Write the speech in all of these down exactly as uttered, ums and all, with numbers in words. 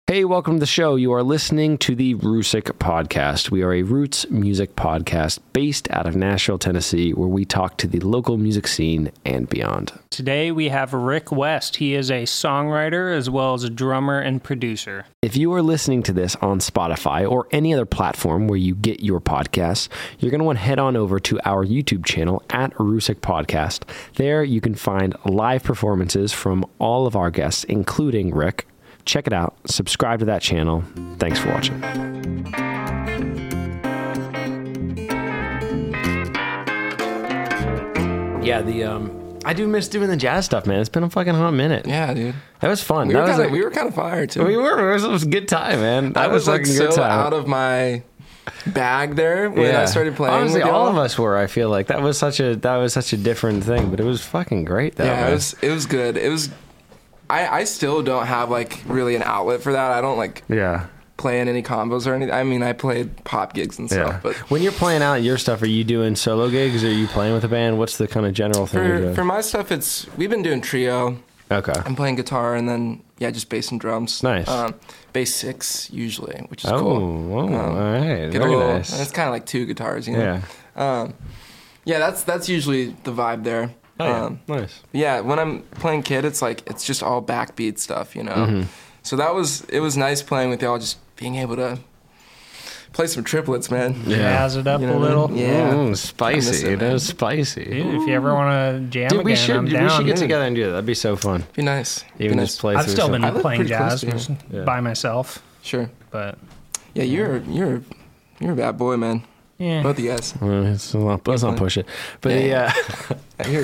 Hey, welcome to the show. You are listening to the Rusick Podcast. We are a roots music podcast based out of Nashville, Tennessee, where we talk to the local music scene and beyond. Today we have Rick West. He is a songwriter as well as a drummer and producer. If you are listening to this on Spotify or any other platform where you get your podcasts, you're going to want to head on over to our YouTube channel at Rusick Podcast. There you can find live performances from all of our guests, including Rick. Check it out. Subscribe to that channel. Thanks for watching. Yeah, the um, I do miss doing the jazz stuff, man. It's been a fucking hot minute. Yeah, dude. That was fun. We that were was kinda, like, we were kind of fired too. We were. It was, it was a good time, man. That I was, was like fucking so good time. out of my bag there when yeah. I started playing. Honestly, with all y'all. of us were. I feel like that was such a that was such a different thing, but it was fucking great though. Yeah, man. it was. It was good. It was. I I still don't have like really an outlet for that. I don't like. Yeah. Play in any combos or anything. I mean, I played pop gigs and stuff, Yeah. but When you're playing out your stuff, are you doing solo gigs or are you playing with a band? What's the kind of general thing you're for doing? for my stuff, it's we've been doing trio. Okay. I'm playing guitar and then yeah, just bass and drums. Nice. Um, bass six usually, which is Oh, cool. whoa, Um, all right. Get a Very little, nice. It's kind of like two guitars, you know. Yeah. Um, yeah, that's that's usually the vibe there. Oh, yeah. Um, Nice. yeah, when I'm playing Kid, it's like it's just all backbeat stuff, you know. Mm-hmm. So that was it was nice playing with y'all, just being able to play some triplets, man. Yeah. Jazz it up You know a what I little. mean? Yeah. Mm, I spicy. miss it, It man. is spicy. Dude, if you ever want to jam Dude, again, we should I'm we down. should get dude. together and do that. That'd be so fun. Be nice. Even Be just nice. play I've through still some- been I live playing pretty close jazz to you. just Yeah. by myself, Sure. but Yeah, you're you're you're a bad boy, man. yeah. Both of you guys. Well, it's not, let's not push it. But Yeah, yeah, Yeah, you're,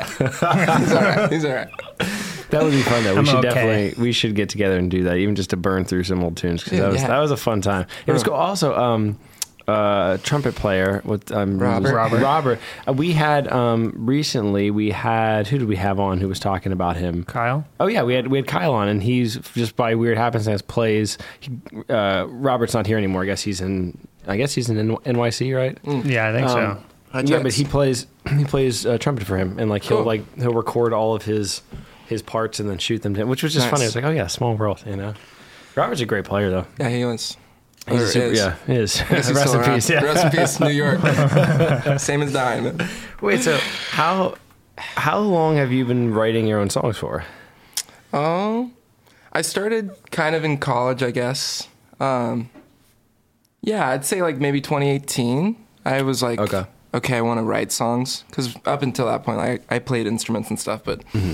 yeah. He's all right. He's all right. that would be fun though. We I'm should okay. definitely we should get together and do that, even just to burn through some old tunes because Dude, that was yeah. that was a fun time. It was Bro. cool. Also, um, uh, trumpet player with um, Robert. Robert. Robert. Uh, we had um, recently. We had who did we have on who was talking about him? Kyle. Oh yeah, we had we had Kyle on, and he's just by weird happenstance plays. He, uh, Robert's not here anymore. I guess he's in. I guess he's in N Y C, right? Yeah, I think Um, so. Hi, Yeah, but Jax. he plays he plays uh, trumpet for him, and like he'll Cool. like he'll record all of his his parts and then shoot them to him, which was just Nice. funny. I was like, oh yeah, small world, you know. Robert's a great player though. Yeah, he was. He's Or a super, is. yeah, he is. I guess he's Rest still in around. peace. Yeah. Rest in peace, New York. Same as dying. Man. Wait, so how how long have you been writing your own songs for? Oh, I started kind of in college, I guess. Um, yeah, I'd say like maybe twenty eighteen. I was like, Okay. okay, I want to write songs because up until that point, I I played instruments and stuff, but Mm-hmm.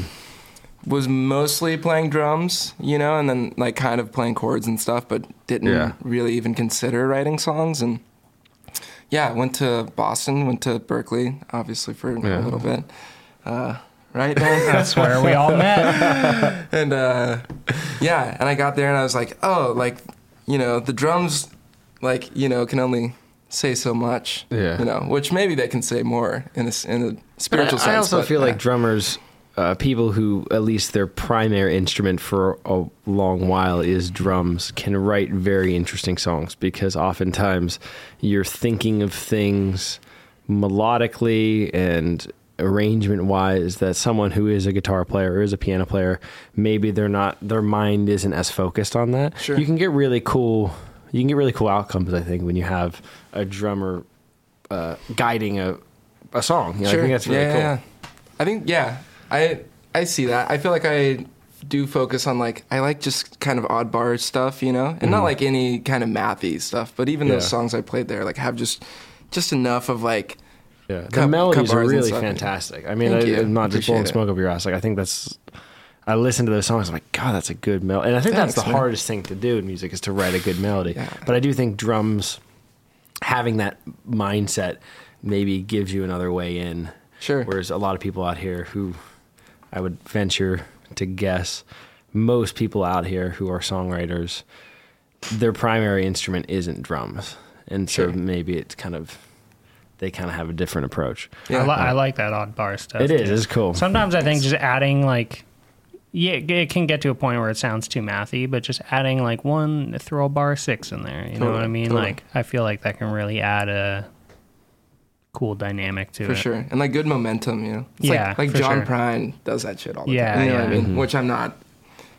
was mostly playing drums, you know, and then like kind of playing chords and stuff, but didn't Yeah. really even consider writing songs. And yeah, I went to Boston, went to Berkeley, obviously for Yeah. a little bit. Uh, right, man? That's where we all met. And uh, yeah, and I got there and I was like, oh, like, you know, the drums, like, you know, can only say so much. Yeah. You know, which maybe they can say more in a, s- in a spiritual I, sense. I also but, feel yeah. like drummers, uh, people who at least their primary instrument for a long while is drums, can write very interesting songs because oftentimes you're thinking of things melodically and arrangement wise that someone who is a guitar player or is a piano player, maybe they're not, their mind isn't as focused on that. Sure. You can get really cool, you can get really cool outcomes, I think, when you have a drummer uh, guiding a, a song. You know, I think that's really yeah, cool. yeah. I think, yeah, I I see that. I feel like I do focus on, like, I like just kind of odd bar stuff, you know? And not like any kind of mathy stuff, but even those Yeah. songs I played there, like, have just just enough of, like, Yeah, the Cup- melodies cup are bars and really stuff. fantastic. I mean, I, Thank you. I'm not just blowing Appreciate it. smoke up your ass. Like, I think that's. I listen to those songs. I'm like, God, that's a good melody, and I think Thanks, that's the man. hardest thing to do in music is to write a good melody. Yeah. But I do think drums, having that mindset, maybe gives you another way in. Sure. Whereas a lot of people out here who, I would venture to guess, most people out here who are songwriters, their primary instrument isn't drums, and so Sure. maybe it's kind of. They kind of have a different approach. yeah. I, li- I like that odd bar stuff. It is. too. It's cool. Sometimes I think just adding like, yeah, it can get to a point where it sounds too mathy, but just adding like one, throw a bar six in there. You know what I Totally, mean? totally. Like, I feel like that can really add a cool dynamic to For it. sure. And like good momentum, you know? It's Yeah, like, like for John sure. Prine does that shit all the Yeah, time. You know yeah. what I mean? Mhm. Which I'm not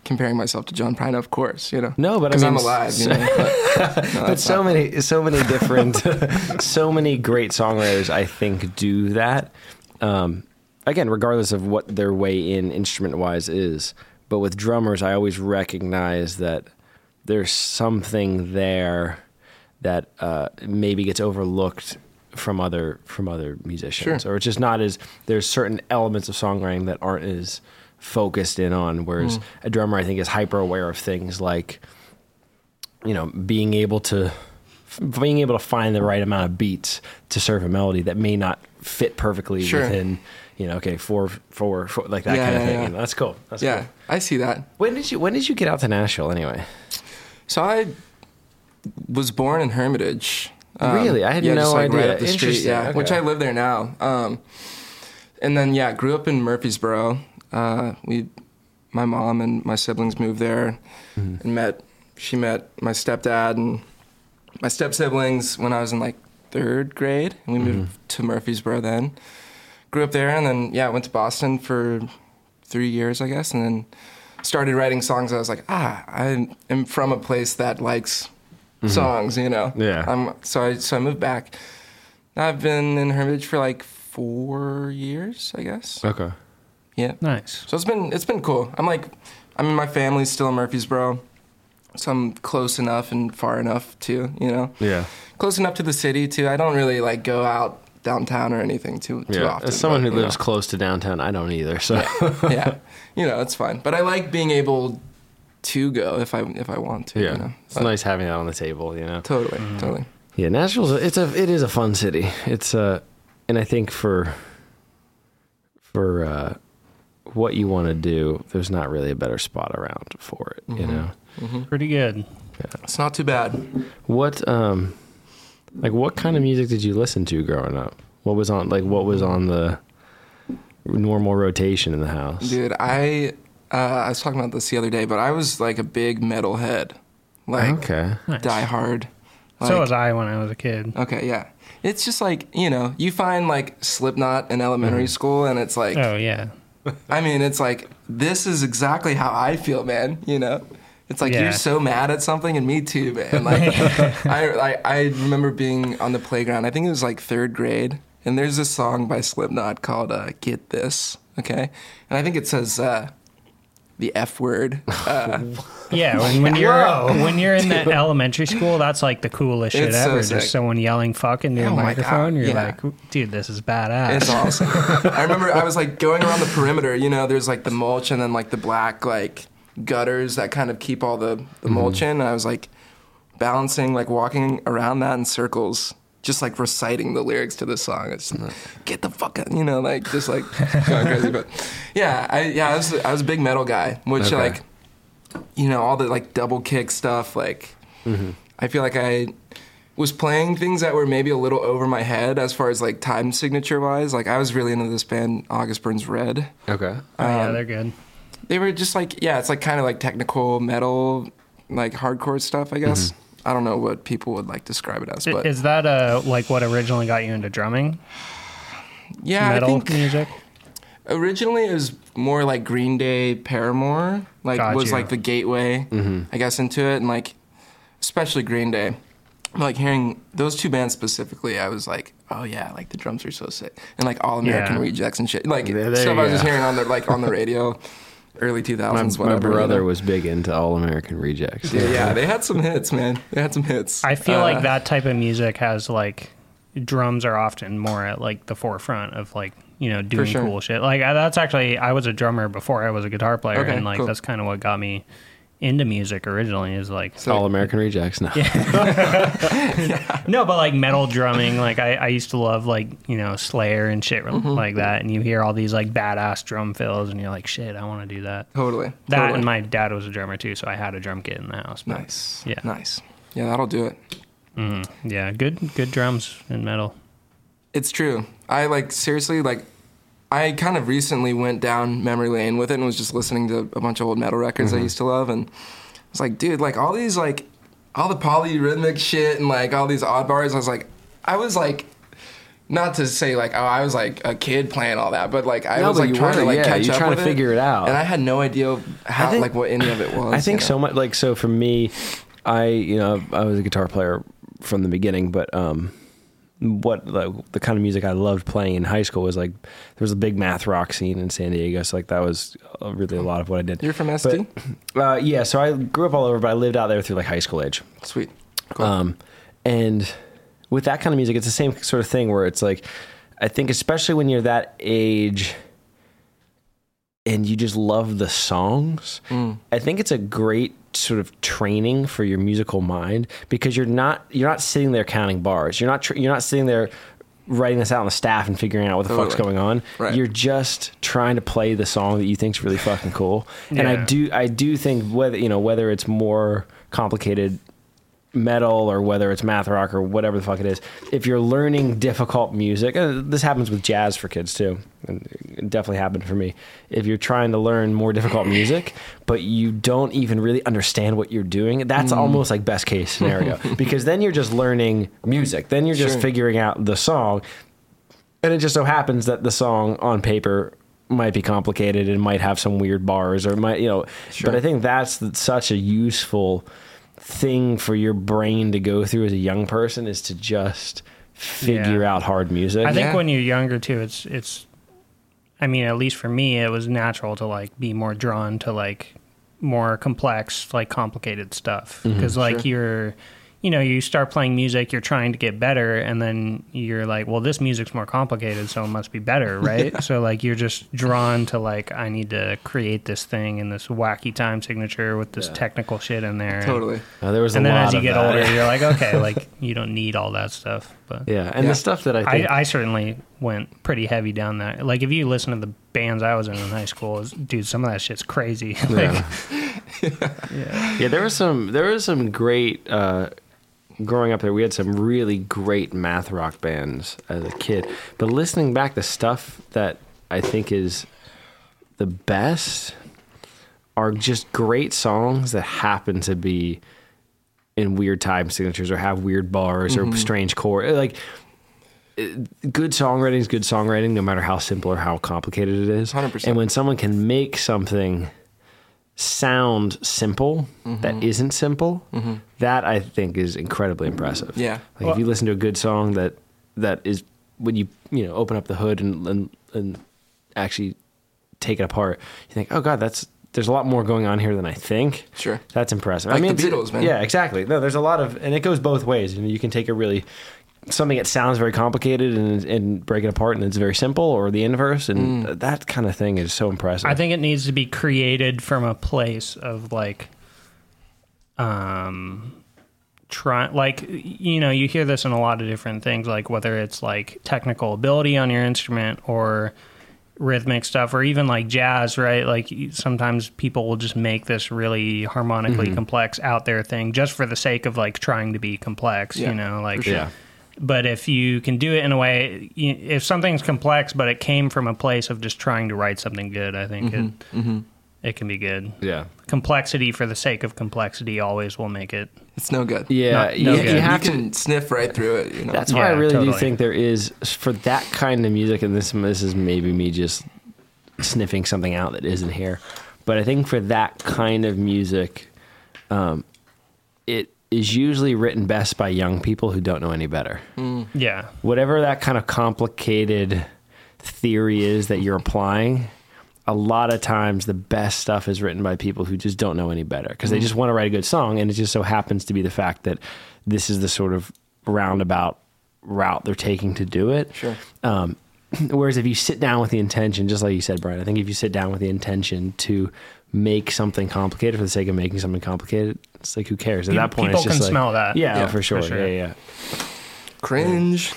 comparing myself to John Prine, of course, you know. No, but I because mean, I'm alive, you know. But, no, but that's so not- many, so many different, so many great songwriters, I think, do that. Um, again, regardless of what their way in instrument wise is, but with drummers, I always recognize that there's something there that uh, maybe gets overlooked from other from other musicians, Sure. or it's just not as there's certain elements of songwriting that aren't as focused in on. Whereas Mm. a drummer, I think, is hyper aware of things like, you know, being able to being able to find the right amount of beats to serve a melody that may not fit perfectly Sure. within, you know, okay, four, four, four like that Yeah, kind of yeah, thing. yeah. You know, that's cool. That's yeah, cool. I see that. When did you When did you get out to Nashville anyway? So I was born in Hermitage. Um, Really? I had yeah, no just like idea. right up the street, Interesting, yeah, okay. which I live there now. Um, and then yeah, grew up in Murfreesboro. Uh, we, my mom and my siblings moved there, Mm-hmm. and met. She met my stepdad and my step siblings when I was in like third grade, and we Mm-hmm. moved to Murfreesboro then. Grew up there, and then yeah, went to Boston for three years, I guess, and then started writing songs. I was like, ah, I am from a place that likes songs, you know. Yeah. Um. So I so I moved back. I've been in Hermitage for like four years, I guess. Okay. Yeah. Nice. So it's been it's been cool. I'm like, I mean, my family's still in Murfreesboro, so I'm close enough and far enough too, you know. Yeah. Close enough to the city too. I don't really like go out downtown or anything too too Yeah. often. As someone but, who you lives know. close to downtown, I don't either. So yeah, you know, it's fine. But I like being able to go if I if I want to. yeah, You know? it's But nice having that on the table. You know. Totally, totally. Yeah, Nashville's a, it's a it is a fun city. It's uh and I think for for uh, what you want to do, there's not really a better spot around for it. You know. Pretty good. It's not too bad. What um like what kind of music did you listen to growing up? What was on like what was on the normal rotation in the house? Dude, I uh, I was talking about this the other day, but I was like a big metalhead, like Okay. Nice. Die Hard. so Like- was I when I was a kid. Okay, yeah. It's just like, you know, you find like Slipknot in elementary school, and it's like, Oh yeah. I mean, it's like, this is exactly how I feel, man, you know? It's like, Yeah. you're so mad at something, and me too, man. Like, I, I, I remember being on the playground, I think it was like third grade, and there's this song by Slipknot called uh, Get This, okay? And I think it says uh, the F word. Uh, Yeah, when, when you're Whoa. when you're in that elementary school, that's like the coolest shit It's so ever. sick. Just someone yelling "fuck" into Oh a my microphone. God, You're yeah. like, dude, this is badass. It's awesome. I remember I was like going around the perimeter, you know, there's like the mulch and then like the black like gutters that kind of keep all the, the mulch in. And I was like balancing, like walking around that in circles, just like reciting the lyrics to the song. It's like, get the fuck out, you know, like just like going crazy. But yeah, I yeah, I was I was a big metal guy, which Okay. like, you know, all the like double kick stuff, like I feel like I was playing things that were maybe a little over my head as far as like time signature wise. Like I was really into this band August Burns Red. Okay. Oh, yeah, um, they're good. They were just like, yeah, it's like kind of like technical metal, like hardcore stuff, I guess. I don't know what people would like describe it as, I- but Is that uh like what originally got you into drumming? yeah, Metal I think music? originally it was more like Green Day, Paramore, like Got was you. like the gateway, I guess, into it, and like especially Green Day. Like hearing those two bands specifically, I was like, oh yeah, like the drums are so sick, and like All American Yeah. Rejects and shit, like There- there stuff you I was just go. hearing on the like on the radio, early two My, thousands. my whatever. you brother know? was big into All American Rejects. Yeah, yeah, they had some hits, man. They had some hits. I feel Uh, like that type of music has like drums are often more at like the forefront of like you know doing sure. cool shit. Like I, that's actually I was a drummer before I was a guitar player, Okay, and like cool. that's kind of what got me into music originally. Is like So- All American Rejects. No. no, but like metal drumming. Like I, I used to love like you know Slayer and shit Mm-hmm. like that, and you hear all these like badass drum fills, and you're like, shit, I want to do that. Totally. That totally. and my dad was a drummer too, so I had a drum kit in the house. but- nice. Yeah. Nice. Yeah, that'll do it. Mhm. Yeah, good good drums in metal. It's true. I like seriously like I kind of recently went down memory lane with it and was just listening to a bunch of old metal records I used to love, and I was like, dude, like all these like all the polyrhythmic shit and like all these odd bars, I was like I was like not to say like, oh, I was like a kid playing all that, but like I No, was but like you trying were, to like yeah, catch you're up trying with to figure it out. and I had no idea how think- like what any of it was. I think you so know? much. Like, so for me, I, you know, I was a guitar player from the beginning, but um, what like, the kind of music I loved playing in high school was like, there was a big math rock scene in San Diego. So like that was uh, really a lot of what I did. You're from S D? But, uh, yeah. So I grew up all over, but I lived out there through like high school age. Sweet. Cool. Um, and with that kind of music, it's the same sort of thing where it's like, I think especially when you're that age and you just love the songs, Mm. I think it's a great sort of training for your musical mind because you're not you're not sitting there counting bars. You're not tr- you're not sitting there writing this out on the staff and figuring out what the Totally. fuck's going on. Right. You're just trying to play the song that you think's really fucking cool. And I Yeah. do I do think whether you know whether it's more complicated metal or whether it's math rock or whatever the fuck it is, if you're learning difficult music, uh, this happens with jazz for kids too, and it definitely happened for me. If you're trying to learn more difficult music but you don't even really understand what you're doing, that's Mm. almost like best case scenario because then you're just learning music, then you're just Sure. figuring out the song, and it just so happens that the song on paper might be complicated and might have some weird bars or might, you know, Sure. but I think that's such a useful thing for your brain to go through as a young person is to just figure Yeah. out hard music. I think Yeah. when you're younger too, it's it's. I mean, at least for me, it was natural to like be more drawn to like more complex, like complicated stuff because like Sure. you're, you know, you start playing music, you're trying to get better, and then you're like, well, this music's more complicated, so it must be better, right? So like you're just drawn to like, I need to create this thing in this wacky time signature with this Yeah. technical shit in there. Totally. Uh, there was And a then lot as you of get that. older, you're like, okay, like you don't need all that stuff, but. yeah, and Yeah. the stuff that I think I, I certainly went pretty heavy down that. Like, if you listen to the bands I was in in high school, is, dude, some of that shit's crazy. like, Yeah. yeah. yeah, there was some there was some great uh growing up there, we had some really great math rock bands as a kid. But listening back, the stuff that I think is the best are just great songs that happen to be in weird time signatures or have weird bars or strange chord. Like, it- good songwriting is good songwriting, no matter how simple or how complicated it is. one hundred percent. And when someone can make something sound simple that isn't simple, that I think is incredibly impressive. Yeah. Like if you listen to a good song that that is when you you know open up the hood and and, and actually take it apart, you think, oh god, that's there's a lot more going on here than I think. Sure. That's impressive. Like I mean, the it's- Beatles, man. Yeah, exactly. No, there's a lot of, and it goes both ways. You know, you can take a really something that sounds very complicated and and break it apart, and it's very simple, or the inverse, and Mm. that kind of thing is so impressive. I think it needs to be created from a place of like, um, try like you know you hear this in a lot of different things, like whether it's like technical ability on your instrument or rhythmic stuff or even like jazz, right? Like sometimes people will just make this really harmonically complex out there thing just for the sake of like trying to be complex, Yeah, you know, like for sure. yeah. But if you can do it in a way, you- if something's complex, but it came from a place of just trying to write something good, I think it it can be good. Yeah. Complexity for the sake of complexity always will make it. It's no good. Yeah, Not- you, no you good. have you to. can sniff right through it. You know. That's why I Yeah, really totally. do think there is for that kind of music, and this this is maybe me just sniffing something out that isn't here, but I think for that kind of music, um, it is usually written best by young people who don't know any better. Yeah. Whatever that kind of complicated theory is that you're applying, a lot of times the best stuff is written by people who just don't know any better because they just want to write a good song, and it just so happens to be the fact that this is the sort of roundabout route they're taking to do it. Sure. Um, whereas if you sit down with the intention, just like you said, Brian, I think if you sit down with the intention to make something complicated for the sake of making something complicated, it's like, who cares? At People- that point, people it's just can like, smell that. Yeah, Yeah, for sure. for sure. Yeah, yeah. Cringe.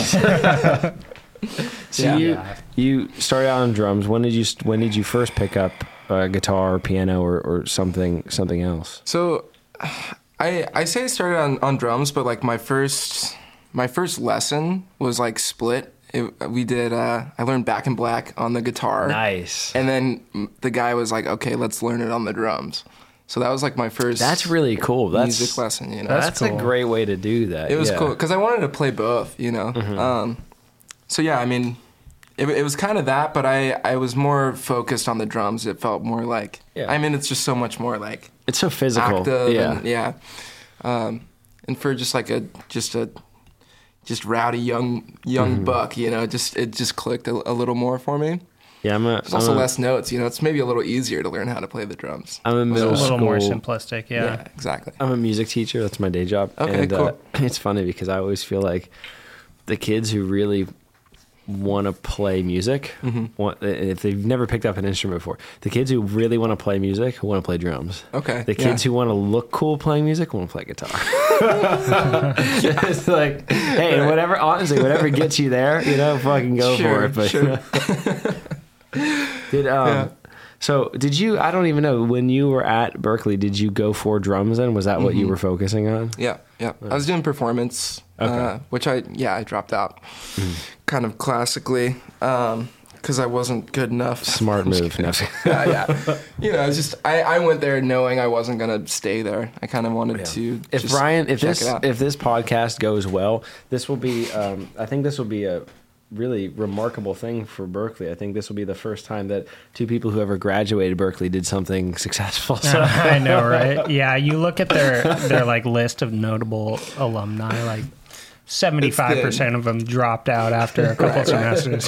So Yeah. you Yeah. you started out on drums. When did you when did you first pick up uh, guitar or piano or, or something something else? So, I I say I started on, on drums, but like my first my first lesson was like split. It, we did. Uh, I learned Back in Black on the guitar, Nice. and then the guy was like, "Okay, let's learn it on the drums." So that was like my first. That's really cool. That's music lesson. You know, That's, That's a cool. great way to do that. it was yeah. cool because I wanted to play both. You know, Mm-hmm. um, so yeah, I mean, it, it was kind of that, but I, I was more focused on the drums. It felt more like, Yeah. I mean, it's just so much more like It's so physical. active. Yeah. And, yeah. Um, and for just like a, just a, just rowdy young, young Mm-hmm. buck, you know, just, it just clicked a, a little more for me. Yeah, I'm a. There's also I'm a, less notes, you know, it's maybe a little easier to learn how to play the drums. I'm a It's a middle little school. more simplistic, yeah. Yeah, exactly. I'm a music teacher. That's my day job. Okay, and, cool. Uh, it's funny because I always feel like the kids who really want to play music, Mm-hmm. want, if they've never picked up an instrument before, the kids who really want to play music want to play drums. Okay. The kids yeah. who want to look cool playing music want to play guitar. It's like, hey, Right. whatever, honestly, whatever gets you there, you know, fucking go Sure, for it. But sure. did um, Yeah. so did you? I don't even know when you were at Berkeley. Did you go for drums? Then was that what you were focusing on? Yeah, yeah. I was doing performance, Okay. uh, which I yeah I dropped out, kind of classically, because I wasn't good enough. Smart move. No. yeah, yeah. You know, it's just I, I went there knowing I wasn't gonna stay there. I kind of wanted to. If just Ryan, if check this it out. if this podcast goes well, this will be. Um, I think this will be a really remarkable thing for Berkeley. I think this will be the first time that two people who ever graduated Berkeley did something successful. So I know, right? Yeah, you look at their their like list of notable alumni, like seventy-five percent of them dropped out after a couple semesters.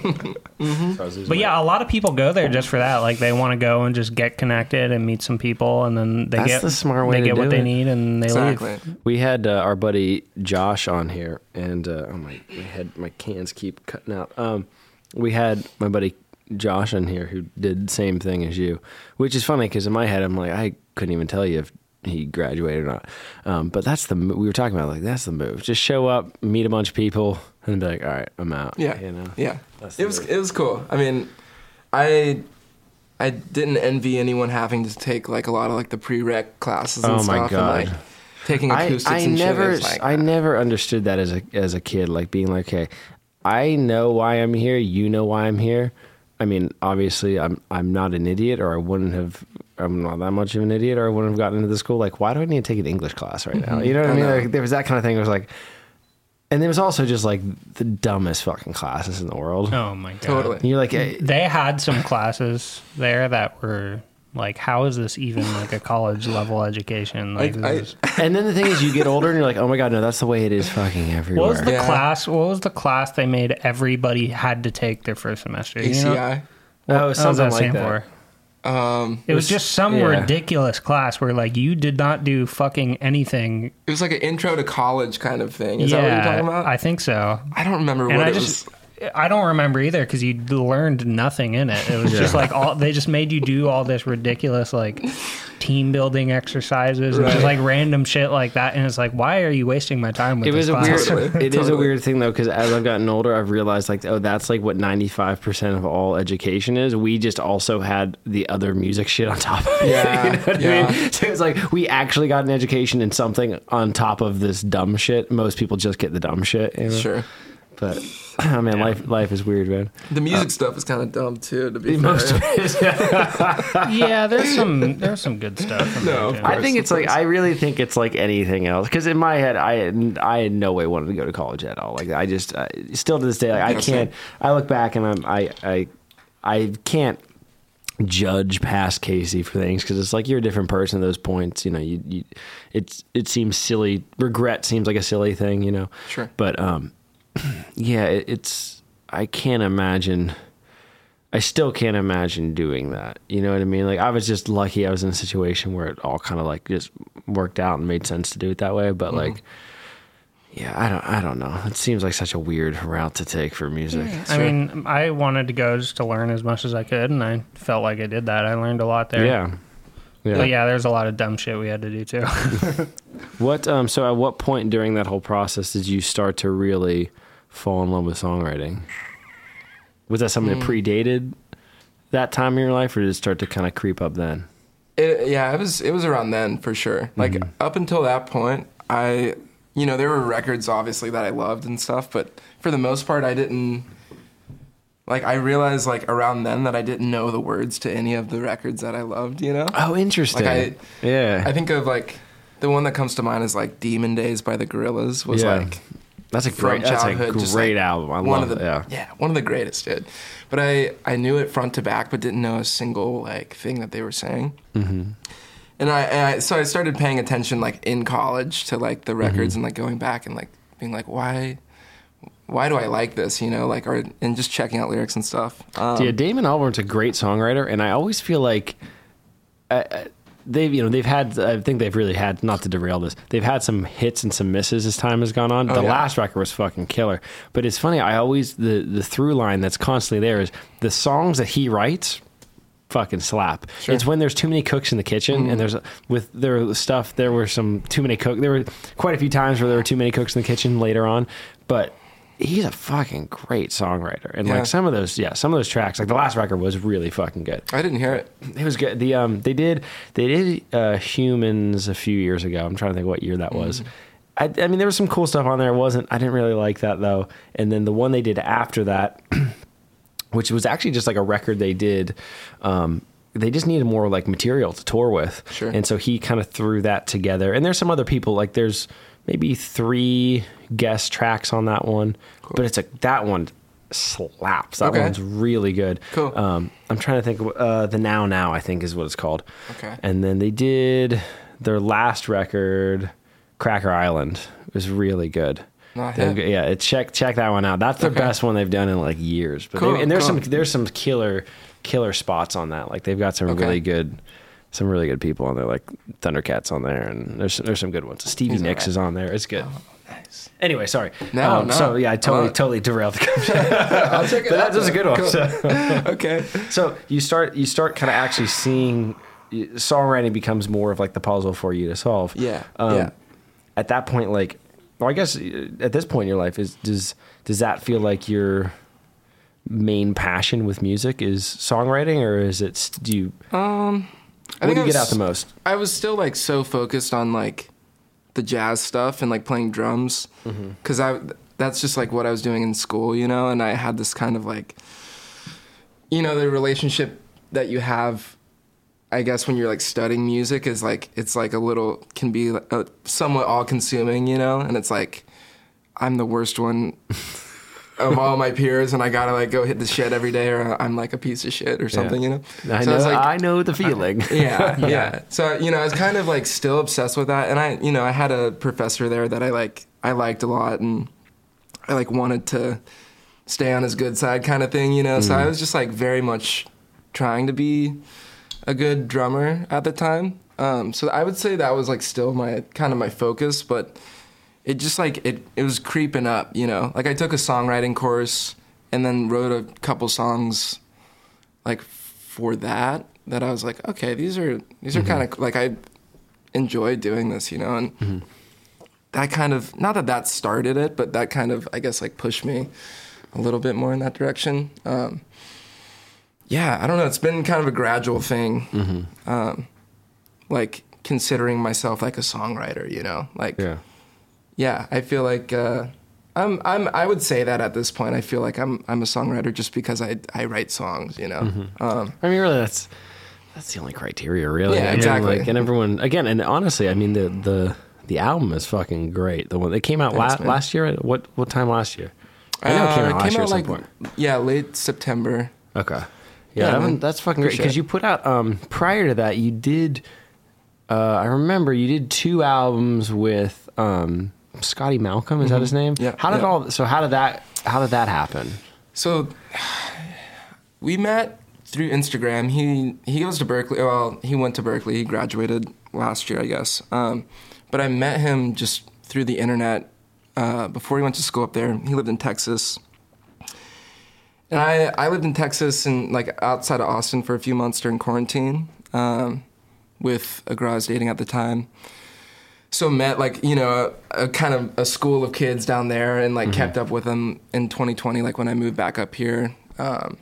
But yeah, a lot of people go there just for that. Like they want to go and just get connected and meet some people, and then they That's get the smart way they to get do what they it. need and they exactly. leave. we had uh, our buddy Josh on here, and uh, oh my, my head, my cans keep cutting out. Um, we had my buddy Josh on here who did the same thing as you, which is funny because in my head I'm like I couldn't even tell you if he graduated or not. Um, but that's the mo- we were talking about like that's the move. Just show up, meet a bunch of people, and be like, all right, I'm out. Yeah, you know. yeah. That's the It was move. it was cool. I mean, I I didn't envy anyone having to take like a lot of like the prereq classes and Oh stuff. my God. And, like, taking I, acoustics I and never shit. It's like, I never understood that as a as a kid, like being like, okay, I know why I'm here, you know why I'm here. I mean, obviously I'm I'm not an idiot, or I wouldn't have I'm not that much of an idiot, or I wouldn't have gotten into the school. Like, why do I need to take an English class right now? You know what I, I mean? know. Like, there was that kind of thing. It was like, and there was also just like the dumbest fucking classes in the world. Oh my god! Totally. And you're like, eh, They had some classes there that were like, how is this even like a college level education? Like, I- this I- is- and then the thing is, you get older and you're like, oh my god, no, that's the way it is fucking everywhere. what was the Yeah. class? What was the class they made everybody had to take their first semester? You A C know? I. Oh, What does something that like stand that. for? Um, It was just some yeah. ridiculous class where like you did not do fucking anything. it was like an intro to college kind of thing. Is that what you're talking about? I I, think so. don't remember And what I it just, was. I don't remember either because you learned nothing in it. It was just like all they just made you do all this ridiculous like team building exercises and just Right. like random shit like that. And it's like, why are you wasting my time with It this was a class? weird. Totally. It is a Totally. weird thing though, because as I've gotten older, I've realized like, oh, that's like what ninety-five percent of all education is. We just also had the other music shit on top of it. Yeah, You know what I yeah. mean? So it's like we actually got an education in something on top of this dumb shit. Most people just get the dumb shit. You know? Sure. But oh man, life life is weird, man. The music stuff is kind of dumb too. To be Most fair. of it is. Yeah, there's some there's some good stuff. In No, there, too. of I think course, it's of like course. I really think it's like anything else because in my head I had, I had no way wanted to go to college at all. Like I just uh, still to this day like, I Yeah, same. can't. I look back and I'm I I I can't judge past Casey for things because it's like you're a different person at those points. You know, you, you it's it seems silly. Regret seems like a silly thing. You know, Sure. but um, yeah, it, it's I can't imagine. I still can't imagine doing that. You know what I mean? Like I was just lucky I was in a situation where it all kind of like just worked out and made sense to do it that way. But like, yeah, I don't, I don't know. It seems like such a weird route to take for music. I mean, I wanted to go just to learn as much as I could, and I felt like I did that. I learned a lot there. Yeah. Yeah. But yeah, there's a lot of dumb shit we had to do too. What, um, so at what point during that whole process did you start to really fall in love with songwriting? Was that something that predated that time in your life or did it start to kind of creep up then? It, yeah, it was it was around then for sure. Like Mm-hmm. up until that point, I you know there were records obviously that I loved and stuff, but for the most part, I didn't. Like I realized like around then that I didn't know the words to any of the records that I loved. You know, Oh, interesting. Like, yeah. I think of like the one that comes to mind is like "Demon Days" by the Gorillaz. Was Yeah. like That's a from great, that's a childhood, just, great like, album. I one love of it. the Yeah. yeah one of the greatest, dude. But I I knew it front to back, but didn't know a single like thing that they were saying. Mm-hmm. And I, and I so I started paying attention like in college to like the records Mm-hmm. and like going back and like being like why why do I like this, you know, like or and just checking out lyrics and stuff. Um, yeah, Damon Albarn's a great songwriter, and I always feel like uh, they've, you know, they've had. I think they've really had. Not to derail this, they've had some hits and some misses as time has gone on. Oh, the yeah. last record was fucking killer, but it's funny. I always the the through line that's constantly there is the songs that he writes. Fucking slap. Sure. It's when there's too many cooks in the kitchen, Mm. and there's with their stuff. There were some too many cook. There were quite a few times where there were too many cooks in the kitchen later on, but. He's a fucking great songwriter, and Yeah. like some of those, yeah, some of those tracks, like the last record was really fucking good. I didn't hear it. It was good. The um, they did they did uh, Humans a few years ago. I'm trying to think what year that was. Mm. I, I mean, there was some cool stuff on there. It wasn't. I didn't really like that though. And then the one they did after that, which was actually just like a record they did. Um, they just needed more like material to tour with. Sure. And so he kind of threw that together. And there's some other people, like there's maybe three guest tracks on that one, Cool. but it's a that one slaps. That Okay. one's really good. Cool. Um, I'm trying to think. Of, uh, the Now Now I think is what it's called. Okay. And then they did their last record, Cracker Island. It was really good. Not They're hit. good- Yeah, check check that one out. That's the Okay. best one they've done in like years. But Cool, they, and there's cool. some there's some killer killer spots on that. Like they've got some Okay. really good some really good people on there, like Thundercats on there, and there's there's some good ones. Stevie He's Nicks alright. is on there. It's good. Nice. Anyway, sorry. No, Um, no. So yeah, I totally Uh, totally derailed the conversation. I'll check it But out. that was a good one. Cool. So, Okay. so you start you start kind of actually seeing songwriting becomes more of like the puzzle for you to solve. Yeah. Um, yeah. At that point, like, well, I guess uh, at this point in your life, is does does that feel like your main passion with music is songwriting, or is it do you Um, I what think do I you get was- out the most? I was still like so focused on like the jazz stuff and like playing drums because I that's just like what I was doing in school, you know. And I had this kind of like, you know, the relationship that you have, I guess, when you're like studying music is like it's like a little can be a, somewhat all consuming, you know. And it's like I'm the worst one of all my peers, and I gotta like go hit the shit every day, or I'm like a piece of shit or something, you know. I So know it's like, I know the feeling. yeah, yeah. So, you know, I was kind of like still obsessed with that. And I, you know, I had a professor there that I like, I liked a lot, and I like wanted to stay on his good side kind of thing, you know. So I was just like very much trying to be a good drummer at the time. Um, so I would say that was like still my kind of my focus, but it just like it it was creeping up, you know. Like I took a songwriting course and then wrote a couple songs like for that that I was like, okay, these are these are Mm-hmm. kind of like I enjoy doing this, you know, and Mm-hmm. that kind of not that that started it, but that kind of I guess like pushed me a little bit more in that direction. Um, yeah, I don't know. It's been kind of a gradual thing, Mm-hmm. um, like considering myself like a songwriter, you know, like Yeah. yeah, I feel like. Uh, I'm I'm I would say that at this point I feel like I'm I'm a songwriter just because I I write songs, you know. Mm-hmm. Um, I mean, really, that's that's the only criteria, really. Yeah, And, exactly. Like, and everyone, again, and honestly, I mean, the the the album is fucking great. The one that came out Thanks, la- man. last year. What what time last year? I know it came uh, out last year at some like point. yeah, late September. Okay. Yeah, Yeah, that one, man. that's fucking great Appreciate because it. you put out um, prior to that you did. Uh, I remember you did two albums with um, Scotty Malcolm. Is that his name? Yeah, How did yeah. all? So how did that? How did that happen? So we met through Instagram. He he goes to Berkeley. Well, he went to Berkeley. He graduated last year, I guess. Um, but I met him just through the internet uh, before he went to school up there. He lived in Texas. And I, I lived in Texas and like outside of Austin for a few months during quarantine um, with a girl I was dating at the time. So met like, you know, a, a kind of a school of kids down there and like kept up with them in twenty twenty, like when I moved back up here. Um,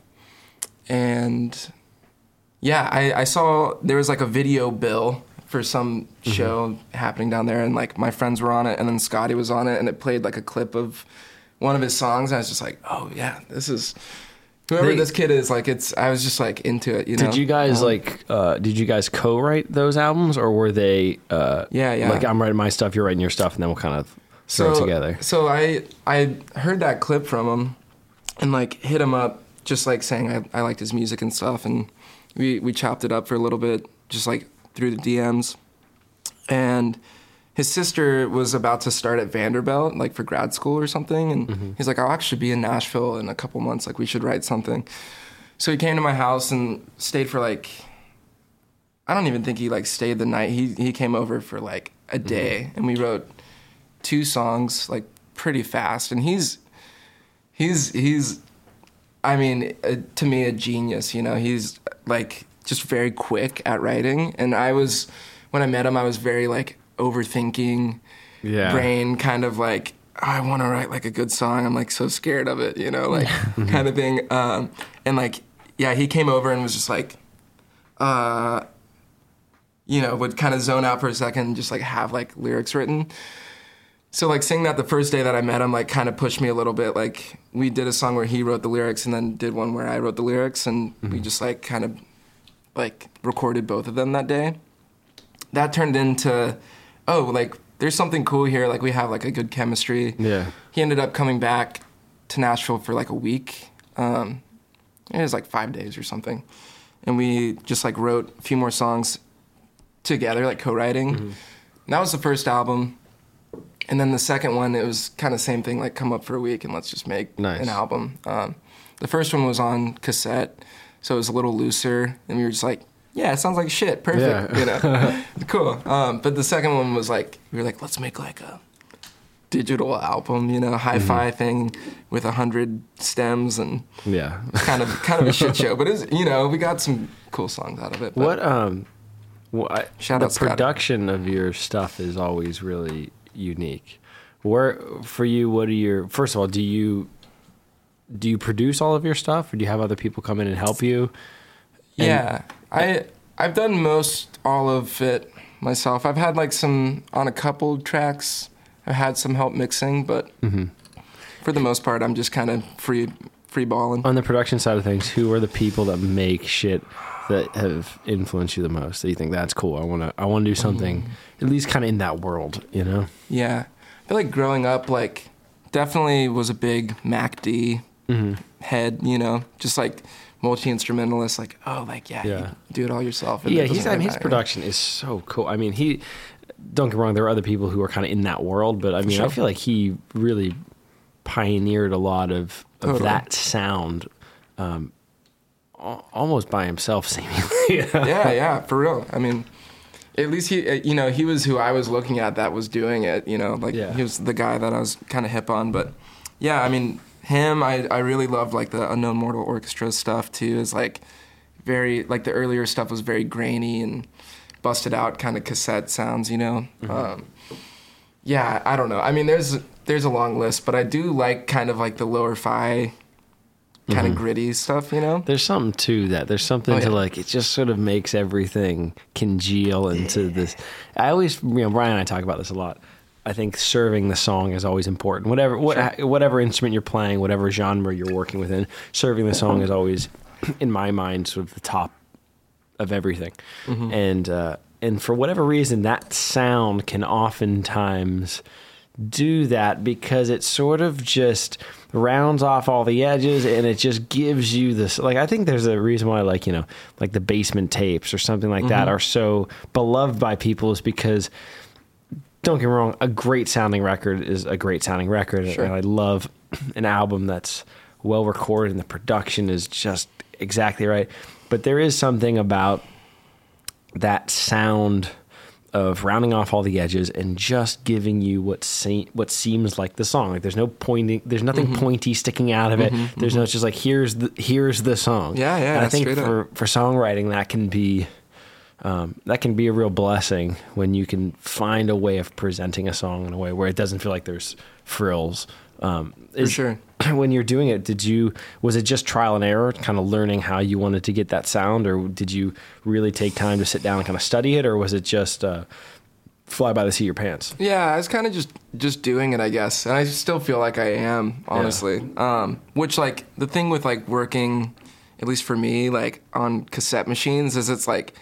and yeah, I, I saw there was like a video bill for some show happening down there and like my friends were on it and then Scotty was on it and it played like a clip of one of his songs. And I was just like, oh yeah, this is whoever They- this kid is. Like it's, I was just like into it, you know? Did you guys Um, like? Uh, did you guys co-write those albums, or were they? Uh, Yeah, yeah. Like I'm writing my stuff, you're writing your stuff, and then we'll kind of throw so, together. So I I heard that clip from him, and like hit him up, just like saying I, I liked his music and stuff, and we we chopped it up for a little bit, just like through the D Ms, and his sister was about to start at Vanderbilt, like for grad school or something, and mm-hmm. he's like, I'll actually be in Nashville in a couple months, like we should write something. So he came to my house and stayed for like, I don't even think he like stayed the night. He he came over for like a day, mm-hmm. and we wrote two songs like pretty fast. And he's he's he's, I mean, uh, to me a genius. You know, he's like just very quick at writing. And I was, when I met him, I was very like overthinking, yeah. brain kind of like, oh, I want to write like a good song. I'm like so scared of it, you know, like kind of thing. Um, and like, yeah, he came over and was just like, uh, you know, would kind of zone out for a second and just like have like lyrics written. So like singing that the first day that I met him, like kind of pushed me a little bit. Like we did a song where he wrote the lyrics and then did one where I wrote the lyrics, and mm-hmm. we just like kind of like recorded both of them that day. That turned into, oh, like there's something cool here. Like we have like a good chemistry. Yeah. He ended up coming back to Nashville for like a week. Um, it was like five days or something. And we just like wrote a few more songs together, like co-writing. Mm-hmm. And that was the first album. And then the second one, it was kind of same thing, like come up for a week and let's just make nice. an album. Um, the first one was on cassette, so it was a little looser. And we were just like, yeah, it sounds like shit. Perfect. Yeah. You know, cool. Um, but the second one was like, we were like, let's make like a digital album, you know, hi-fi mm-hmm. thing with a hundred stems and yeah, kind of kind of a shit show. But it's, you know, we got some cool songs out of it. What um, what shout the out Scott. production of your stuff is always really unique. Where for you, what are your first of all, do you do you produce all of your stuff, or do you have other people come in and help you? And, yeah. I I've done most all of it myself. I've had like some on a couple tracks. I've had some help mixing, but mm-hmm. for the most part, I'm just kind of free free balling. On the production side of things, who are the people that make shit that have influenced you the most? That you think that's cool? I want to I want to do something mm-hmm. at least kind of in that world, you know? Yeah, I feel like growing up, like definitely was a big Mac D mm-hmm. head. You know, just like. Multi-instrumentalist, like, oh, like, yeah, yeah. you do it all yourself. Yeah, he's, I mean, his production is so cool. I mean, he, don't get me wrong, there are other people who are kind of in that world, but I mean, sure. I feel like he really pioneered a lot of, of totally. that sound um, almost by himself, seemingly. yeah, yeah, for real. I mean, at least he, you know, he was who I was looking at that was doing it, you know, like, yeah. he was the guy that I was kind of hip on, but yeah, I mean, him, I I really loved like the Unknown Mortal Orchestra stuff too. Is like very like the earlier stuff was very grainy and busted out kind of cassette sounds, you know. Mm-hmm. Um, yeah, I don't know. I mean, there's there's a long list, but I do like kind of like the lower fi, kind mm-hmm. of gritty stuff, you know. There's something to that. There's something oh, yeah. to like it just sort of makes everything congeal into yeah. this. I always, you know, Brian and I talk about this a lot. I think serving the song is always important. Whatever what, sure. whatever instrument you're playing, whatever genre you're working within, serving the song is always, in my mind, sort of the top of everything. Mm-hmm. And uh, and for whatever reason, that sound can oftentimes do that because it sort of just rounds off all the edges and it just gives you this. Like I think there's a reason why, like you know, like the Basement Tapes or something like mm-hmm. that are so beloved by people is because. Don't get me wrong, a great sounding record is a great sounding record. Sure. And I love an album that's well recorded and the production is just exactly right. But there is something about that sound of rounding off all the edges and just giving you what se- what seems like the song. Like there's no pointing, there's nothing mm-hmm. pointy sticking out of it. Mm-hmm, there's mm-hmm. no, it's just like here's the here's the song. Yeah, yeah. And I think for, for songwriting that can be Um, that can be a real blessing when you can find a way of presenting a song in a way where it doesn't feel like there's frills. Um, is, For sure. When you're doing it, did you was it just trial and error, kind of learning how you wanted to get that sound, or did you really take time to sit down and kind of study it, or was it just uh, fly by the seat of your pants? Yeah, I was kind of just just doing it, I guess, and I still feel like I am, honestly. Yeah. Um, which like the thing with like working, at least for me, like on cassette machines, is it's like.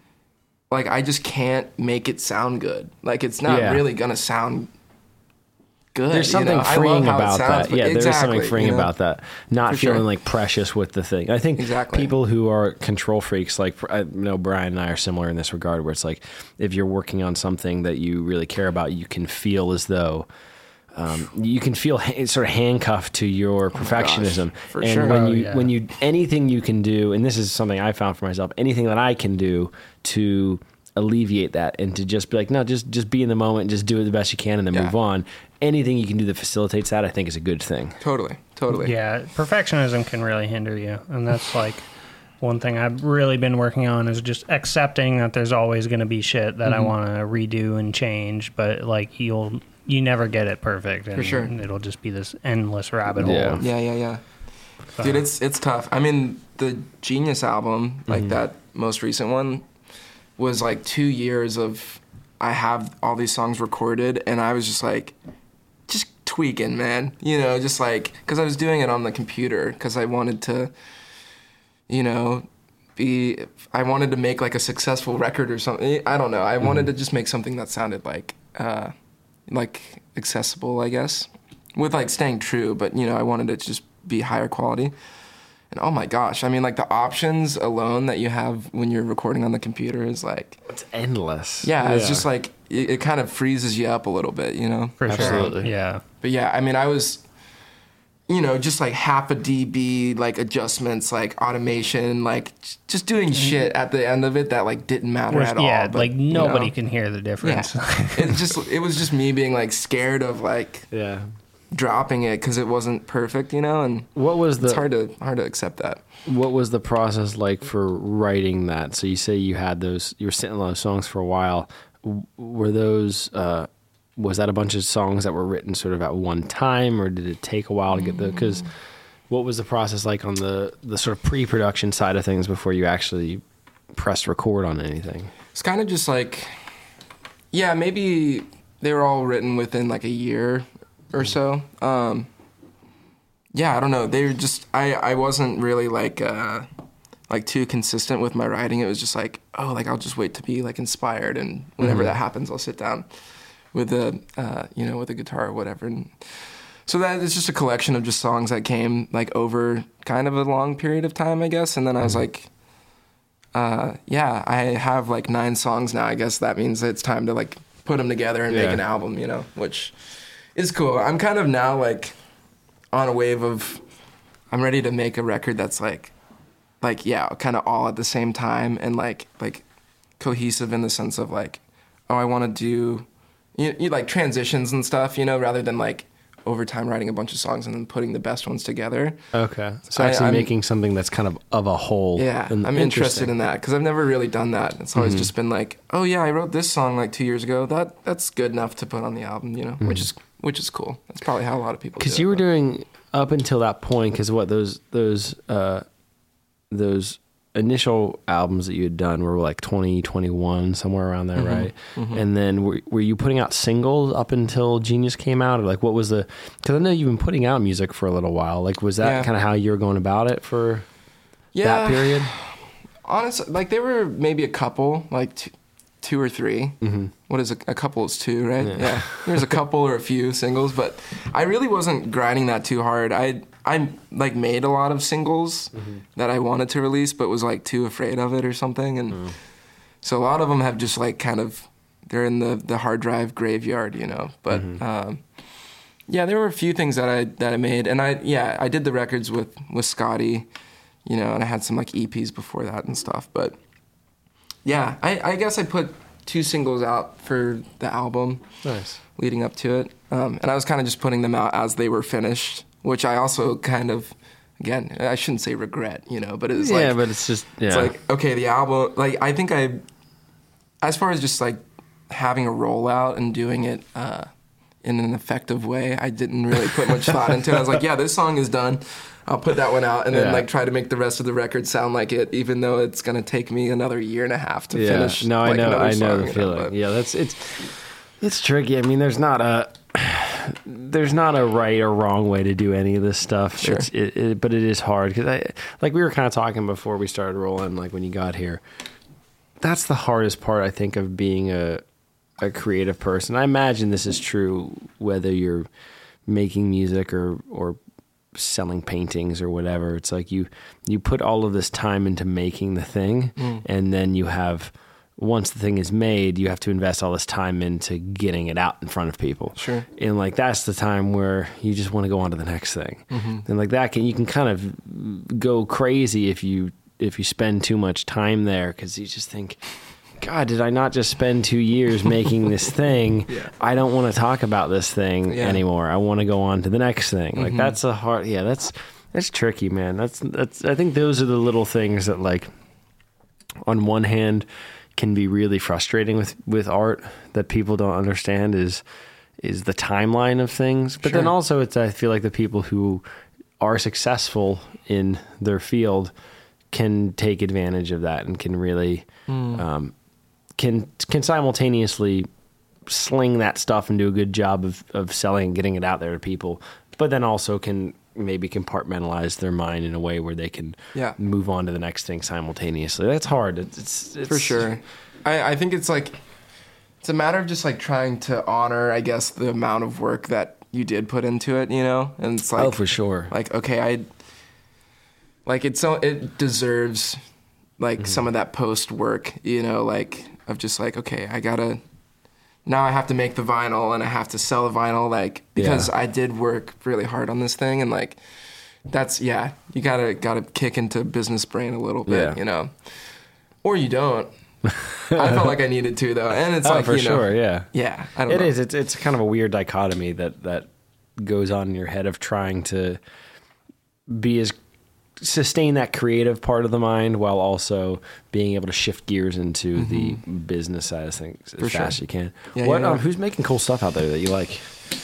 Like, I just can't make it sound good. Like, it's not yeah. really going to sound good. There's something you know? freeing I love how it about sounds, that. but Yeah, there's exactly, something freeing you know? about that. Not For feeling sure. like precious with the thing. I think Exactly. people who are control freaks, like I know Brian and I are similar in this regard, where it's like if you're working on something that you really care about, you can feel as though um, you can feel ha- sort of handcuffed to your perfectionism. gosh, for and sure. when Oh, you yeah. when you anything you can do, and this is something I found for myself, anything that I can do to alleviate that and to just be like, no, just just be in the moment, just do it the best you can, and then Yeah. move on. Anything you can do that facilitates that, I think, is a good thing. Totally, totally. Yeah, perfectionism can really hinder you, and that's like one thing I've really been working on is just accepting that there's always going to be shit that I want to redo and change, but like you'll you never get it perfect, and For sure. it'll just be this endless rabbit hole. Yeah. Yeah, yeah, yeah. So- Dude, it's it's tough. I mean, the Genius album, like that most recent one, was like two years of I have all these songs recorded, and I was just like, just tweaking, man. You know, just like because I was doing it on the computer because I wanted to, you know, be. I wanted to make like a successful record or something. I don't know. I wanted to just make something that sounded like, uh, like accessible, I guess, with like staying true. But you know, I wanted it to just be higher quality. And oh my gosh, I mean, like the options alone that you have when you're recording on the computer is like, It's endless. yeah, it's just like it, it kind of freezes you up a little bit, you know. For Absolutely. sure. Yeah. But yeah, I mean, I was, you know, just like half a dB, like adjustments, like automation, like j- just doing shit at the end of it that like didn't matter Whereas- at all. yeah, but, like you nobody know, can hear the difference. Yeah, it just it was just me being like scared of like Yeah. dropping it because it wasn't perfect, you know, and What was the it's hard to hard to accept that. what was the process like for writing that? So you say you had those, you were sitting on those songs for a while. W- Were those, uh, was that a bunch of songs that were written sort of at one time, or did it take a while to get the, because what was the process like on the, the sort of pre-production side of things before you actually pressed record on anything? It's kind of just like, yeah, maybe they were all written within like a year or so. Um, yeah, I don't know. They were just, I, I wasn't really like, uh, like too consistent with my writing. It was just like, oh, like I'll just wait to be like inspired, and whenever Mhm. that happens, I'll sit down with a, uh, you know, with a guitar or whatever. And so that is just a collection of just songs that came like over kind of a long period of time, I guess. And then I was like, uh, yeah, I have like nine songs now. I guess that means it's time to like put them together and Yeah. make an album, you know, which is cool. I'm kind of now like on a wave of, I'm ready to make a record that's like, like, yeah, kind of all at the same time and like, like cohesive in the sense of like, oh, I want to do, you, you like transitions and stuff, you know, rather than like over time writing a bunch of songs and then putting the best ones together. Okay. So I- actually I'm- making something that's kind of of a whole. Yeah, and I'm interested in that because I've never really done that. It's always Mhm. just been like, oh yeah, I wrote this song like two years ago. That that's good enough to put on the album, you know, which is which is cool. That's probably how a lot of people. Because do you it, were but- doing up until that point, because what those those uh, those initial albums that you had done were like twenty twenty-one, somewhere around there, Mhm, right? mhm. And then were, were you putting out singles up until Genius came out, or like what was the? Because I know you've been putting out music for a little while. Like, was that Yeah. kind of how you were going about it for yeah, that period? honestly, like there were maybe a couple, like two, two or three. Mm-hmm. What is a, a couple is two, right? Yeah. Yeah. There's a couple or a few singles, but I really wasn't grinding that too hard. I I like made a lot of singles Mm-hmm. that I wanted to release, but was like too afraid of it or something, and Mm. so a lot of them have just like kind of they're in the the hard drive graveyard, you know. But Mhm. um, yeah, there were a few things that I that I made, and I yeah I did the records with with Scotty, you know, and I had some like E Ps before that and stuff, but. Yeah, I, I guess I put two singles out for the album Nice. leading up to it. Um, and I was kind of just putting them out as they were finished, which I also kind of, again, I shouldn't say regret, you know, but it was Yeah, like, but it's just yeah. it's like, okay, the album, like, I think I, as far as just like having a rollout and doing it uh, in an effective way, I didn't really put much thought into it. I was like, yeah, this song is done. I'll put that one out and then Yeah. like try to make the rest of the record sound like it, even though it's gonna take me another year and a half to yeah. finish. No, I like, know, another I know song, the you feeling. but- Yeah, that's it's it's tricky. I mean, there's not a there's not a right or wrong way to do any of this stuff. Sure. It's, it, it, but it is hard because I like we were kind of talking before we started rolling. Like when you got here, that's the hardest part I think of being a a creative person. I imagine this is true whether you're making music or or selling paintings or whatever. It's like you you put all of this time into making the thing, mm. and then you have, once the thing is made, you have to invest all this time into getting it out in front of people. Sure. And like that's the time where you just want to go on to the next thing. Mm-hmm. And like that can you can kind of go crazy if you if you spend too much time there, because you just think, God, did I not just spend two years making this thing? Yeah. I don't want to talk about this thing yeah. anymore. I want to go on to the next thing. Like mm-hmm. that's a hard, yeah, that's, that's tricky, man. That's, that's, I think those are the little things that, like, on one hand can be really frustrating with, with art that people don't understand is, is the timeline of things. But sure. then also it's, I feel like the people who are successful in their field can take advantage of that and can really, mm. um, can can simultaneously sling that stuff and do a good job of, of selling and getting it out there to people, but then also can maybe compartmentalize their mind in a way where they can yeah. move on to the next thing simultaneously. That's hard. It's, it's, it's for sure. I, I think it's like, it's a matter of just like trying to honor, I guess, the amount of work that you did put into it, you know? And it's like, oh, for sure. Like, okay, I, like it's so, it deserves like mm-hmm. some of that post work, you know, like, of just like, okay, I gotta, now I have to make the vinyl and I have to sell the vinyl, like, because yeah. I did work really hard on this thing, and like, that's, yeah, you gotta, gotta kick into business brain a little bit, yeah. you know, or you don't. I felt like I needed to though, and it's oh, like, for you know, sure, yeah. Yeah, I don't it know. is, it's, it's kind of a weird dichotomy that, that goes on in your head of trying to be as, sustain that creative part of the mind while also being able to shift gears into mm-hmm. the business side of things as For fast as sure. you can. Yeah, what? Yeah, um, yeah. Who's making cool stuff out there that you like?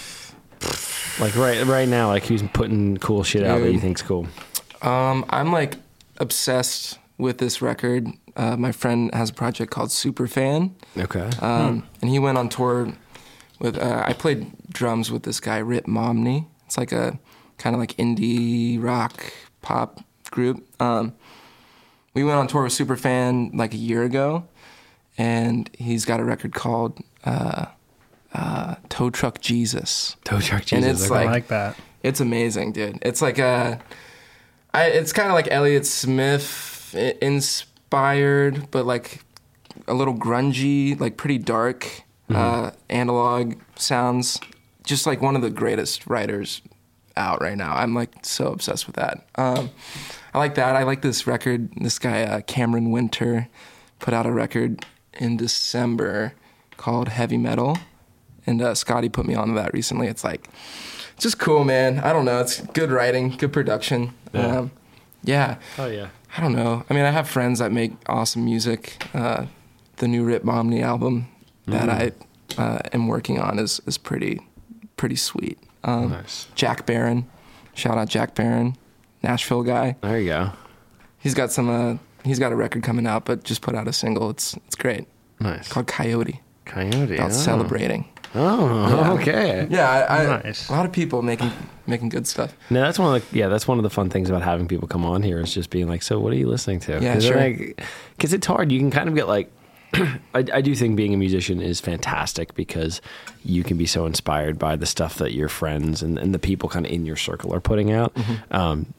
Like right, right now, like who's putting cool shit out Dude. that you think's cool? Um, I'm like obsessed with this record. Uh, my friend has a project called Superfan. Okay. Um, hmm. and he went on tour with. Uh, I played drums with this guy Rip Momney. It's like a kind of like indie rock pop group. Um, we went on tour with Superfan like a year ago, and he's got a record called uh, uh, Tow Truck Jesus. Tow Truck Jesus. And it's I like, like that. It's amazing, dude. It's like a, I, it's kind of like Elliott Smith inspired, but like a little grungy, like pretty dark, mm-hmm. uh, analog sounds. Just like one of the greatest writers out right now. I'm like so obsessed with that. Um, I like that. I like this record. This guy, uh, Cameron Winter, put out a record in December called Heavy Metal. And uh, Scotty put me on that recently. It's like, it's just cool, man. I don't know. It's good writing, good production. Yeah. Um, yeah. Oh, yeah. I don't know. I mean, I have friends that make awesome music. Uh, the new Rip Momney album that mm-hmm. I uh, am working on is, is pretty, pretty sweet. Um, nice. Jack Barron. Shout out Jack Barron. Nashville guy. There you go. He's got some. Uh, he's got a record coming out, but just put out a single. It's it's great. Nice. It's called Coyote. Coyote. About oh. celebrating. Oh, yeah. okay. Yeah, I, I, nice. A lot of people making making good stuff. No, that's one of the yeah, that's one of the fun things about having people come on here is just being like, so what are you listening to? Yeah, Cause sure. Because it's hard. You can kind of get like. I, I do think being a musician is fantastic because you can be so inspired by the stuff that your friends and, and the people kind of in your circle are putting out. Mm-hmm. Um,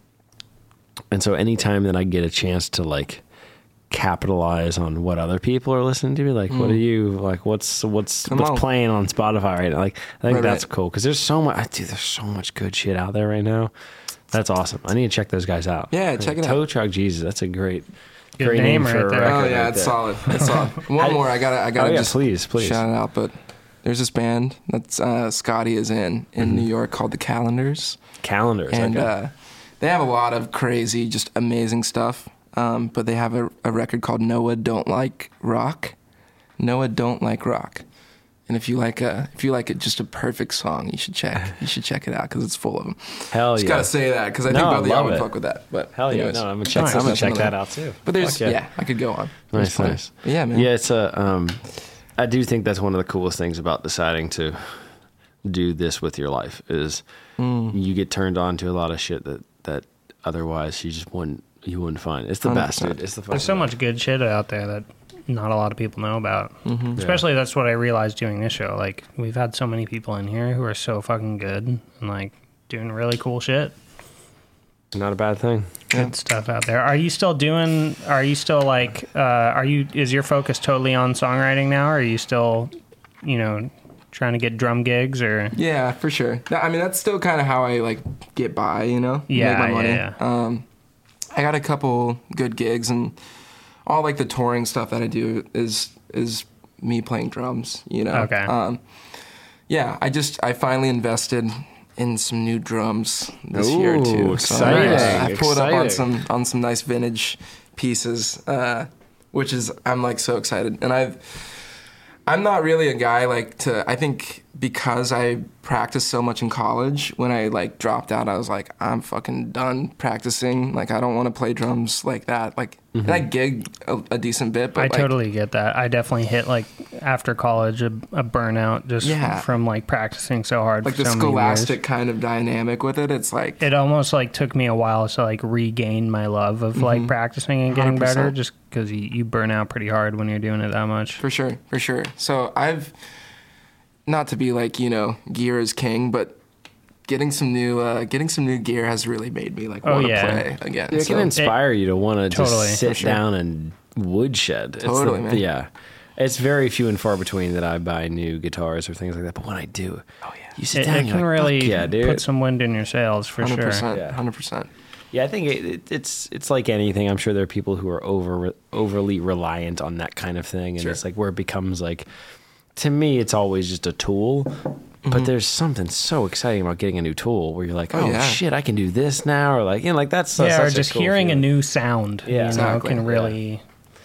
and so anytime that I get a chance to like capitalize on what other people are listening to, like, mm. what are you like? What's what's Come what's on. playing on Spotify right now? Like, I think Right, that's right. cool because there's so much. Dude, there's so much good shit out there right now. That's awesome. I need to check those guys out. Yeah, check it out. Tow Truck Jesus. That's a great. Good Great name name for right a there. record Oh yeah, right it's there. solid. It's solid. One more. I gotta. I gotta Oh, yeah, just please, please. shout it out. But there's this band that's uh, Scotty is in in Mm-hmm. New York called the Calendars. Calendars. And okay. uh, they have a lot of crazy, just amazing stuff. Um, but they have a, a record called Noah Don't Like Rock. Noah Don't Like Rock. And if you like a, if you like it, just a perfect song, you should check. You should check it out because it's full of them. Hell Just yeah. gotta say that because I No, think I both of y'all love would it. fuck with that. But Hell yeah. anyways, No, I'm gonna check, Nice. I'm gonna That's check one of that them. out too. But there's, Fuck yeah. I could go on. Nice, There's plenty. nice. But yeah, man. Yeah, it's a. Um, I do think that's one of the coolest things about deciding to do this with your life is Mm. you get turned on to a lot of shit that that otherwise you just wouldn't you wouldn't find. It's the one hundred best, percent. dude. It's the There's fucking so best. much good shit out there that not a lot of people know about. Mm-hmm. Especially that's what I realized doing this show. Like, we've had so many people in here who are so fucking good and like doing really cool shit. Not a bad thing. Good Yeah. stuff out there. Are you still doing, are you still like, uh, are you, is your focus totally on songwriting now? Or are you still, you know, trying to get drum gigs or? Yeah, for sure. That- I mean, that's still kind of how I like get by, you know? Yeah, Make my money. yeah, yeah. Um, I got a couple good gigs, and all like the touring stuff that I do is is me playing drums, you know? Okay. Um, yeah, I just, I finally invested in some new drums this Ooh, year too. exciting, uh, I pulled up on exciting. some on some nice vintage pieces, uh, which is I'm like so excited. And I've I'm not really a guy like to I think because I practiced so much in college, when I like dropped out, I was like, I'm fucking done practicing. Like I don't want to play drums like that. Like and I gigged a, a decent bit, but I like, totally get that. I definitely hit like after college a, a burnout just Yeah. from like practicing so hard like for the so many years. scholastic kind of dynamic with it. It's like It almost like took me a while to like regain my love of like practicing and getting one hundred better, percent. just because you, you burn out pretty hard when you're doing it that much. For sure, for sure. So I've, not to be like, you know, gear is king, but getting some new, uh, getting some new gear has really made me like Oh, want to yeah. play again. It So- can inspire you to want to Totally, just for sit sure. down and woodshed. It's Totally, the- man. Yeah. It's very few and far between that I buy new guitars or things like that. But when I do, oh yeah, you sit It, down, it you're can like, really "Fuck yeah, dude." put some wind in your sails for one hundred sure. percent, Yeah. one hundred percent. Yeah, I think it, it, it's it's like anything. I'm sure there are people who are over overly reliant on that kind of thing, and Sure. it's like where it becomes like, to me, it's always just a tool. But there's something so exciting about getting a new tool where you're like, oh, Oh, yeah. shit, I can do this now, or like, you know, like that's so, Yeah, or such just a cool hearing feeling. a new sound, Yeah. you know, Exactly. can Yeah. really,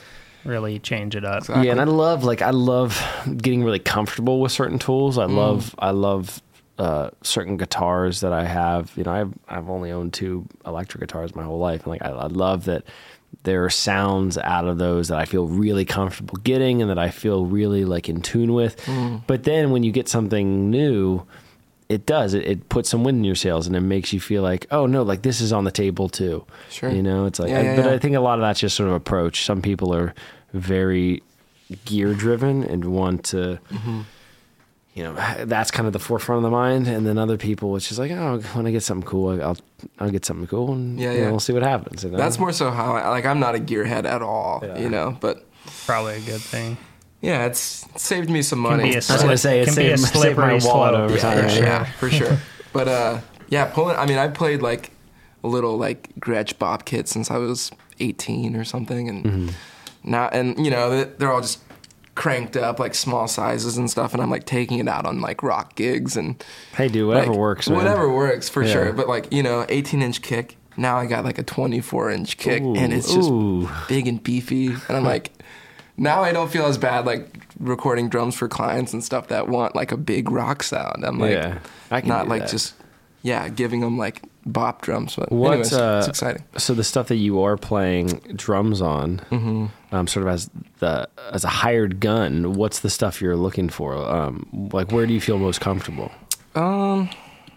really change it up. Exactly. Yeah, and I love like I love getting really comfortable with certain tools. I love I love uh, certain guitars that I have. You know, I've I've only owned two electric guitars my whole life, and like I, I love that there are sounds out of those that I feel really comfortable getting, and that I feel really like in tune with. But then when you get something new, it does it, it puts some wind in your sails, and it makes you feel like, oh no, like this is on the table too. Sure. You know, it's like, Yeah, I, yeah, but yeah. I think a lot of that's just sort of approach. Some people are very gear driven and want to, Mm-hmm. you know, that's kind of the forefront of the mind. And then other people, it's just like, oh, when I get something cool, I'll I'll get something cool, and Yeah, you know, yeah. we'll see what happens. You know? That's more so how I, like I'm not a gearhead at all, Yeah. you know, but Probably a good thing. yeah, it's it saved me some Can money. be a I was gonna slip- say, it can be a saved, saved my slippery wallet slope. over yeah, time. yeah, right? yeah, for sure. But uh, yeah, pulling. I mean, I played like a little like Gretsch Bop kit since I was eighteen or something, and Mm-hmm. now and you know they- they're all just cranked up like small sizes and stuff, and I'm like taking it out on like rock gigs and Hey, dude, whatever like, works, man. whatever works for Yeah. sure. But like you know, eighteen inch kick. Now I got like a twenty-four inch kick, Ooh, and it's just ooh. big and beefy, and I'm like. Now I don't feel as bad like recording drums for clients and stuff that want like a big rock sound. I'm like Yeah, I can not do like that. just yeah giving them like bop drums. But What's anyways, uh, it's exciting. So the stuff that you are playing drums on, Mm-hmm. um, sort of as the as a hired gun, what's the stuff you're looking for? Um, like, where do you feel most comfortable? Um,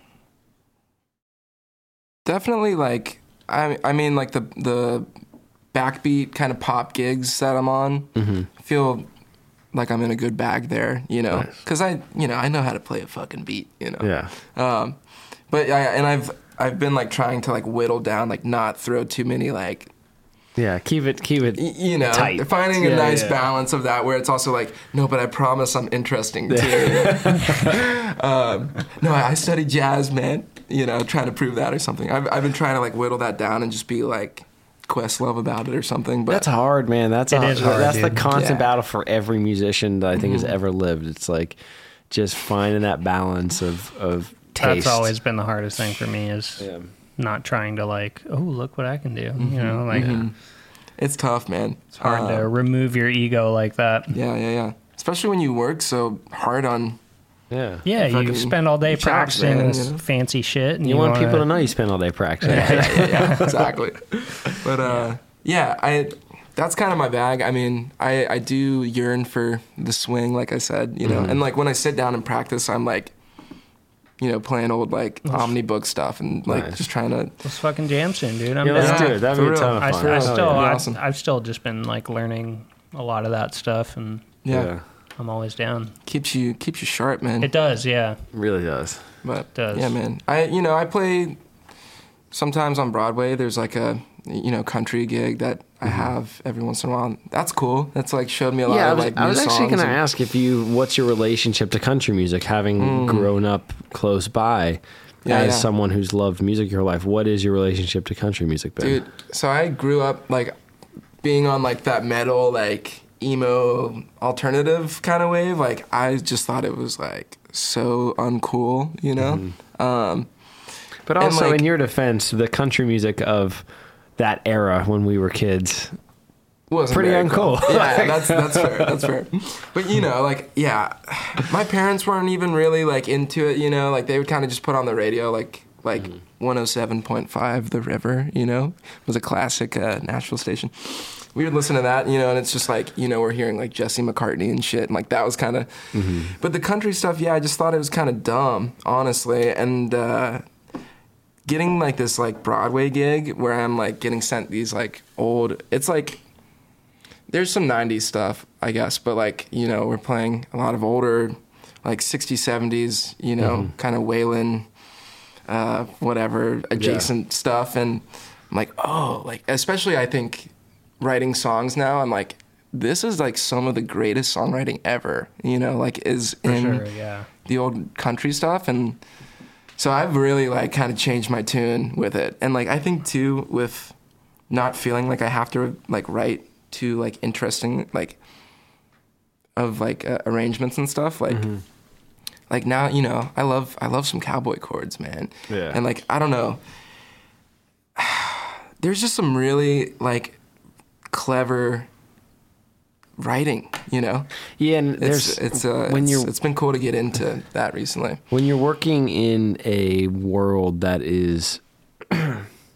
definitely like I I mean like the the backbeat kind of pop gigs that I'm on. Mm-hmm. I feel like I'm in a good bag there, you know, Nice. because I you know I know how to play a fucking beat, you know. Yeah, Um, but I, and I've I've been like trying to like whittle down, like not throw too many like yeah. Keep it, keep it. y- you know Tight. finding a Yeah, nice yeah. balance of that where it's also like no, but I promise I'm interesting too. um, no, I I study jazz, man. You know, trying to prove that or something. I've I've been trying to like whittle that down and just be like Questlove about it or something. But That's hard, man. That's It a, is hard, that's the dude. constant Yeah. battle for every musician that I think Mm-hmm. has ever lived. It's like just finding that balance of of taste. That's always been the hardest thing for me is Yeah. not trying to like, oh, look what I can do. You know, like Mhm. it's tough, man. it's hard Uh, to remove your ego like that. Yeah, yeah, yeah. Especially when you work so hard on. Yeah. Yeah, you fucking spend all day chops, practicing man, this you know? fancy shit. And You, want wanna- people to know you spend all day practicing. yeah, yeah, yeah, exactly. But uh, yeah, I that's kind of my bag. I mean, I I do yearn for the swing, like I said, you know, Mhm. and like when I sit down and practice, I'm like, you know, playing old like Omnibook stuff and like Nice. just trying to. Let's fucking jam soon, dude. I'm Yeah, let's down. do it. That'd for be a real. ton of I, fun. I Hell still, yeah. I, Awesome. I've still just been like learning a lot of that stuff, and Yeah. Yeah. I'm always down. Keeps you keeps you sharp, man. It does, yeah. Really does. But does. yeah, man. I you know I play sometimes on Broadway. There's like a you know country gig that I have every once in a while. That's cool. That's like showed me a lot Yeah, I of was, like I new was actually songs going to and- ask if you, what's your relationship to country music, having Mm. grown up close by Yeah, as yeah. someone who's loved music your whole life. What is your relationship to country music, Ben? Dude, so I grew up like being on like that metal like emo alternative kind of wave. Like I just thought it was like so uncool, you know. Mm-hmm. Um, But and, also, like- in your defense, the country music of that era when we were kids, wasn't Pretty very cool. uncool. Yeah, that's that's fair. That's fair. But you know, like yeah, my parents weren't even really like into it. You know, like they would kind of just put on the radio, like like one oh seven point five The River. You know, was a classic uh, Nashville station. We would listen to that, you know, and it's just like you know we're hearing like Jesse McCartney and shit, and like that was kind of. But the country stuff, yeah, I just thought it was kind of dumb, honestly, and. uh Getting like this like Broadway gig where I'm like getting sent these like old, it's like there's some nineties stuff, I guess, but like, you know, we're playing a lot of older, like sixties, seventies, you know, Mm-hmm. kind of Waylon, uh, whatever, adjacent stuff. And I'm like, oh, like, especially I think writing songs now, I'm like, this is like some of the greatest songwriting ever, you know, like is For in sure, yeah. the old country stuff. And so I've really like kind of changed my tune with it. And like, I think too, with not feeling like I have to like write to like interesting, like of like uh, arrangements and stuff. Like, Mm-hmm. like now, you know, I love, I love some cowboy chords, man. Yeah. And like, I don't know, there's just some really like clever writing, you know? Yeah, and It's, there's it's, uh, when it's, you're it's been cool to get into that recently. when you're working in a world that is, I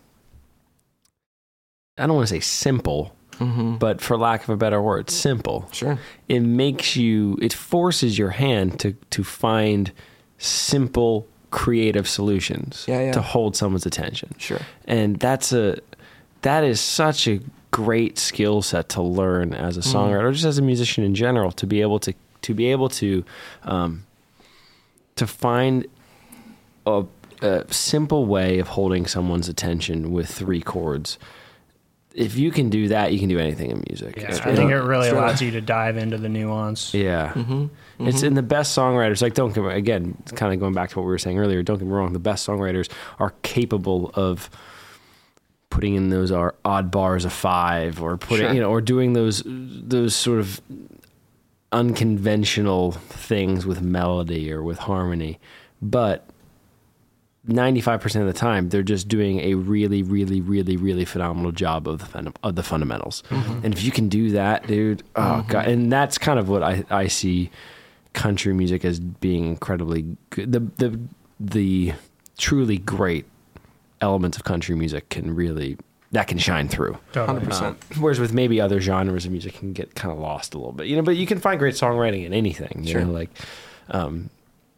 don't want to say simple, Mm-hmm. but for lack of a better word, simple. Sure. It makes you, it forces your hand to to find simple, creative solutions Yeah, yeah. to hold someone's attention. Sure. And that's a that is such a great skill set to learn as a songwriter, or just as a musician in general, to be able to to be able to um, to find a, a simple way of holding someone's attention with three chords. If you can do that, you can do anything in music. Yeah, It's I think it really Straight allows up. you to dive into the nuance. Yeah. Mm-hmm. It's in the best songwriters. Like, don't get me, again, kind of going back to what we were saying earlier, don't get me wrong, the best songwriters are capable of putting in those are odd bars of five, or putting, Sure. you know, or doing those, those sort of unconventional things with melody or with harmony. But ninety-five percent of the time, they're just doing a really, really, really, really phenomenal job of the fun- of the fundamentals. And if you can do that, dude, oh god! And that's kind of what I, I see country music as being incredibly good. The the the truly great elements of country music can really that can shine through. Totally. one hundred percent. Um, whereas with maybe other genres of music can get kind of lost a little bit, you know. But you can find great songwriting in anything, you Sure. know, like. Um,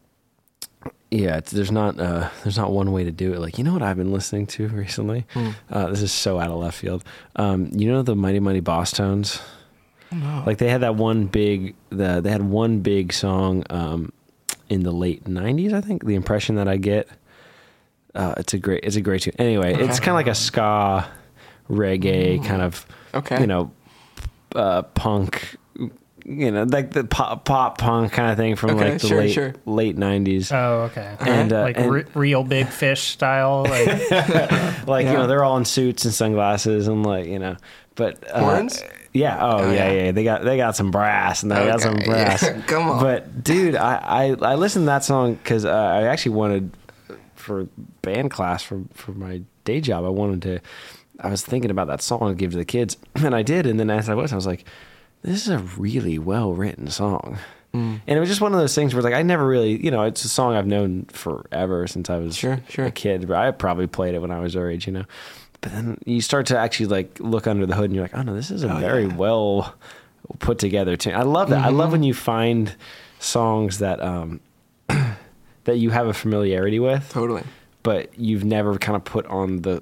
Yeah, it's, there's not uh, there's not one way to do it. Like, you know what I've been listening to recently? Hmm. Uh, this is so out of left field. Um, you know the Mighty Mighty Boss Tones? No. Like they had that one big the they had one big song um, in the late nineties, I think. The impression that I get, uh, it's a great it's a great tune. Anyway, it's Okay. kind of like a ska reggae kind of Okay. you know uh, punk. You know, like the pop, pop punk kind of thing from Okay, like the sure, late sure. late nineties. Oh, okay. And, uh, like and- re- real big fish style. Like, Like, you Yeah. know, they're all in suits and sunglasses and like, you know, but uh, Horns? yeah, oh, Oh, yeah, yeah. yeah, they got they got some brass and they got some Okay, brass. yeah. Come on. But dude, I I, I listened to that song because uh, I actually wanted for band class for for my day job. I wanted to. I was thinking about that song to give to the kids, and I did. And then as I was, I was like, this is a really well written song. Mm. And it was just one of those things where like I never really, you know, it's a song I've known forever since I was Sure, sure. a kid. But I probably played it when I was their age, you know. But then you start to actually like look under the hood and you're like, oh no, this is a Oh, very yeah. well put together tune. I love that. I love Mhm. when you find songs that um that you have a familiarity with, Totally. but you've never kind of put on the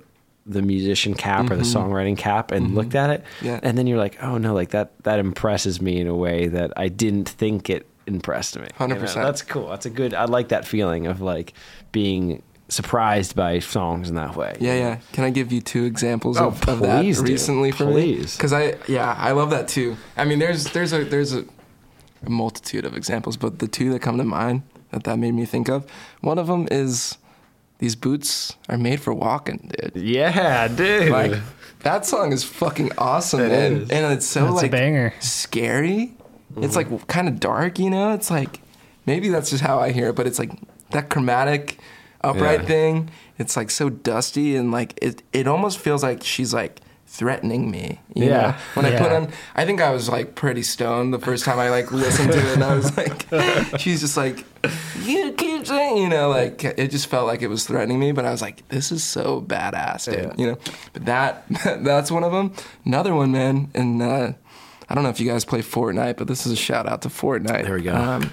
the musician cap mm-hmm. or the songwriting cap and mm-hmm. looked at it, yeah. and then you're like, oh no, like that that impresses me in a way that I didn't think it impressed me. one hundred percent. You know? That's cool. That's a good. I like that feeling of like being surprised by songs in that way. Yeah, yeah. Can I give you two examples oh, of, of that do. recently for please. me? Because I, yeah, I love that too. I mean, there's there's a there's a, a multitude of examples, but the two that come to mind that that made me think of, one of them is these boots are made for walking, dude. Yeah, dude. Like that song is fucking awesome, it man. Is. And it's so That's like a banger. Scary. Mm-hmm. It's like kind of dark, you know. It's like maybe that's just how I hear it, but it's like that chromatic upright yeah. thing. It's like so dusty and like it it almost feels like she's like threatening me. You yeah. know? When yeah. I put on, I think I was like pretty stoned the first time I like listened to it, and I was like, she's just like, you keep saying, you know, like it just felt like it was threatening me. But I was like, this is so badass, dude. Yeah. You know. But that that's one of them. Another one, man, and uh, I don't know if you guys play Fortnite, but this is a shout out to Fortnite. There we go. Um,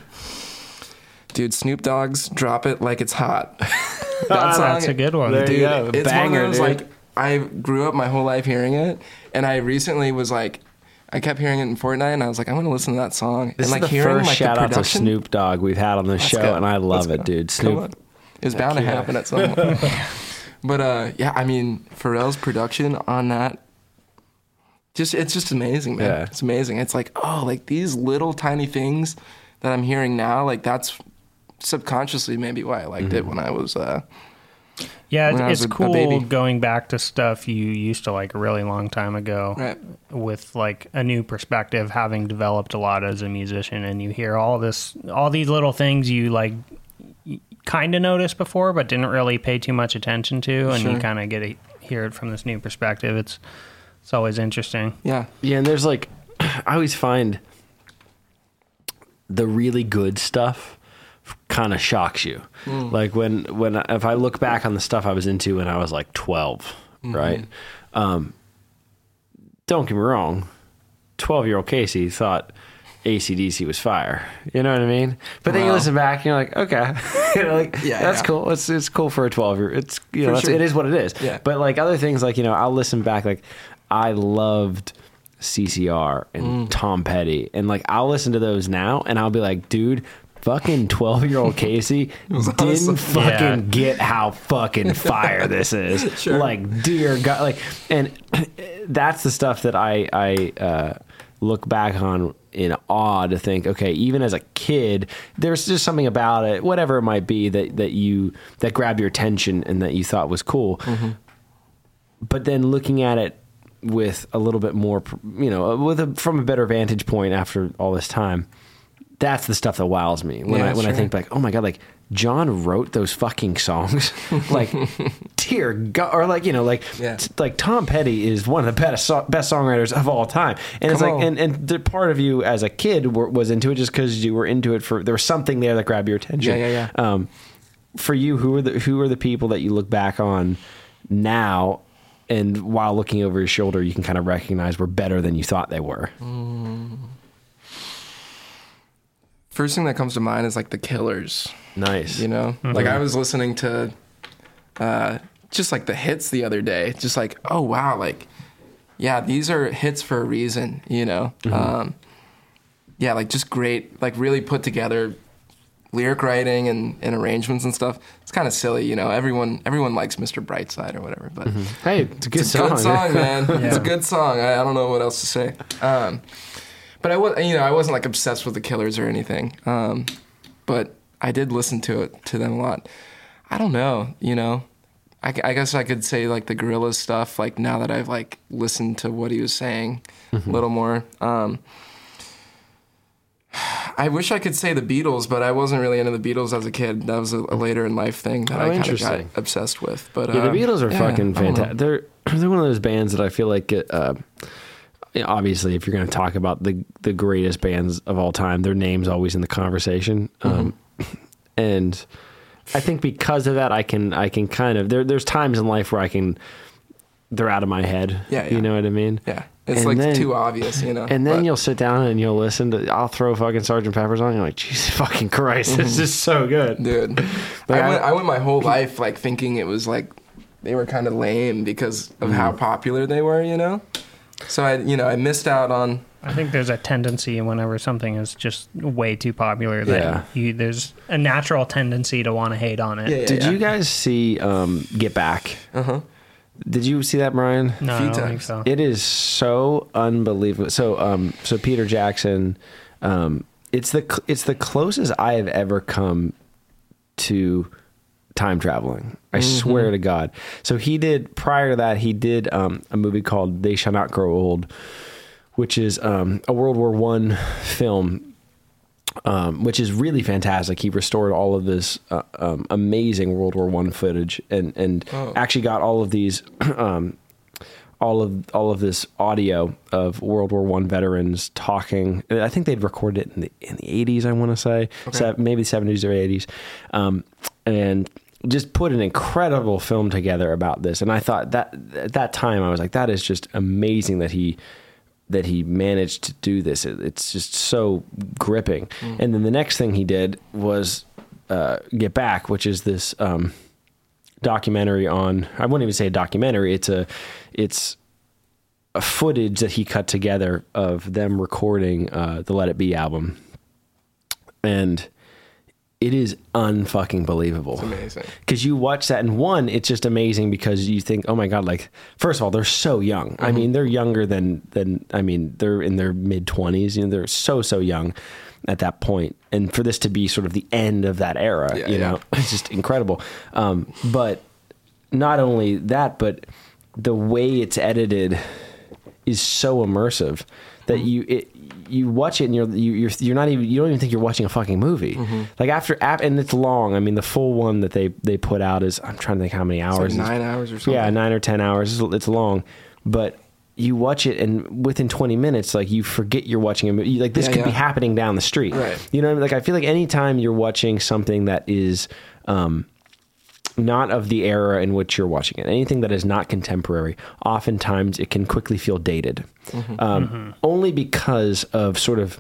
dude, Snoop Dogg's "Drop It Like It's Hot." That song, that's a good one. There dude, you go. It's Banger, one of those, dude. like, I grew up my whole life hearing it, and I recently was like, I kept hearing it in Fortnite, and I was like, I want to listen to that song. This and like is the hearing first like shout the out to production. Snoop Dogg we've had on the show, go. and I love Let's it, go. dude. Come Snoop. on. It was bound to yeah. happen at some point. But uh, yeah, I mean, Pharrell's production on that, just it's just amazing, man. Yeah. It's amazing. It's like, oh, like these little tiny things that I'm hearing now, like that's subconsciously maybe why I liked mm-hmm. it when I was. Uh, Yeah, when I was it's a- a cool baby. going back to stuff you used to like a really long time ago Right. with like a new perspective, having developed a lot as a musician, and you hear all this, all these little things you like kind of noticed before, but didn't really pay too much attention to, and Sure. you kind of get to hear it from this new perspective. It's it's always interesting. Yeah. Yeah, and there's like, I always find the really good stuff kind of shocks you. Mm. Like when, when, if I look back on the stuff I was into when I was like twelve, mm-hmm. right? Um, don't get me wrong, twelve year old Casey thought A C D C was fire. You know what I mean? But then Wow. you listen back and you're like, okay, you know, like Yeah, that's yeah. cool. It's it's cool for a twelve year. It's you know, For that's, sure. it is what it is. Yeah. But like other things, like you know, I'll listen back. Like I loved C C R and Mm. Tom Petty, and like I'll listen to those now, and I'll be like, dude. Fucking twelve year old Casey didn't awesome. fucking Yeah. get how fucking fire this is. Sure. Like, dear God, like, and that's the stuff that I I uh, look back on in awe to think, okay, even as a kid, there's just something about it, whatever it might be, that that you that grabbed your attention and that you thought was cool. Mm-hmm. But then looking at it with a little bit more, you know, with a, from a better vantage point after all this time. That's the stuff that wows me when Yeah, I when sure. I think like, oh my God, like John wrote those fucking songs, like dear God, or like you know, like Yeah. t- like Tom Petty is one of the best so- best songwriters of all time, and it's Come like, on. and and the part of you as a kid were, was into it just because you were into it for there was something there that grabbed your attention. Yeah, yeah, yeah. Um, for you, who are the who are the people that you look back on now, and while looking over your shoulder, you can kind of recognize were better than you thought they were. Mm. First thing that comes to mind is like the Killers. Nice, You know, mm-hmm. like I was listening to uh, just like the hits the other day. Just like, oh wow, like yeah, these are hits for a reason. You know, mm-hmm. um, yeah, like just great, like really put together lyric writing and, and arrangements and stuff. It's kind of silly, you know. Everyone everyone likes Mister Brightside or whatever, but mm-hmm. hey, it's a good it's a song. good song, man. Yeah. It's a good song. I, I don't know what else to say. Um, but I was, you know, I wasn't like obsessed with the Killers or anything. Um, but I did listen to it to them a lot. I don't know, you know. I, I guess I could say like the Gorillaz stuff. Like now that I've like listened to what he was saying mm-hmm. a little more. Um, I wish I could say the Beatles, but I wasn't really into the Beatles as a kid. That was a, a later in life thing that Oh, I kind of got interesting. obsessed with. But Yeah, uh, the Beatles are yeah, fucking I don't know. fantastic. They're they're one of those bands that I feel like, uh, you know, obviously, if you're going to talk about the the greatest bands of all time, their name's always in the conversation. Mm-hmm. Um, and I think because of that, I can I can kind of there. There's times in life where I can they're out of my head. Yeah, yeah. You know what I mean? Yeah. It's And like then- too obvious, you know. And then but- you'll sit down and you'll listen to. I'll throw fucking Sergeant Pepper's on. And you're like, Jesus fucking Christ, this is so good. Dude, Like, I, I- went, I went my whole life like thinking it was like they were kind of lame because of Mm. how popular they were, you know. So I, you know, I missed out on. I think there's a tendency whenever something is just way too popular that Yeah. you, there's a natural tendency to want to hate on it. Yeah, yeah, Did yeah. you guys see um, Get Back? Uh huh. Did you see that, Brian? No, I few don't think times. so. It is so unbelievable. So, um, so Peter Jackson, um, it's the cl- it's the closest I have ever come to time traveling. I swear to God. So he did prior to that. He did um, a movie called They Shall Not Grow Old, which is um, a World War One film. Um, which is really fantastic. He restored all of this uh, um, amazing World War One footage, and and Oh. actually got all of these, um, all of all of this audio of World War One veterans talking. I think they'd recorded it in the in the eighties. I want to say, Okay. so maybe seventies or eighties, um, and just put an incredible film together about this. And I thought that at that time I was like, that is just amazing that he. that he managed to do this. It, it's just so gripping. Mm. And then the next thing he did was uh, Get Back, which is this um, documentary on, I wouldn't even say a documentary. It's a, it's a footage that he cut together of them recording uh, the Let It Be album. And it is unfucking believable. It's amazing. Because you watch that, and one, it's just amazing because you think, oh my God, like, first of all, they're so young. Mm-hmm. I mean, they're younger than, than, I mean, they're in their mid twenties, you know, they're so, so young at that point. And for this to be sort of the end of that era, Yeah, you yeah. know, it's just incredible. Um, but not only that, but the way it's edited is so immersive that you, it, you watch it and you're you, you're you're not even you don't even think you're watching a fucking movie. Like after ap- and it's long. I mean, the full one that they they put out is, I'm trying to think how many It's hours. like It's- nine hours or something. yeah, nine or ten hours. It's, it's long, but you watch it and within twenty minutes, like you forget you're watching a movie. You- Like this Yeah, could be yeah. happening down the street. Right. You know what I mean? Like I feel like anytime you're watching something that is um, not of the era in which you're watching it, anything that is not contemporary, oftentimes it can quickly feel dated. Um, Only because of sort of,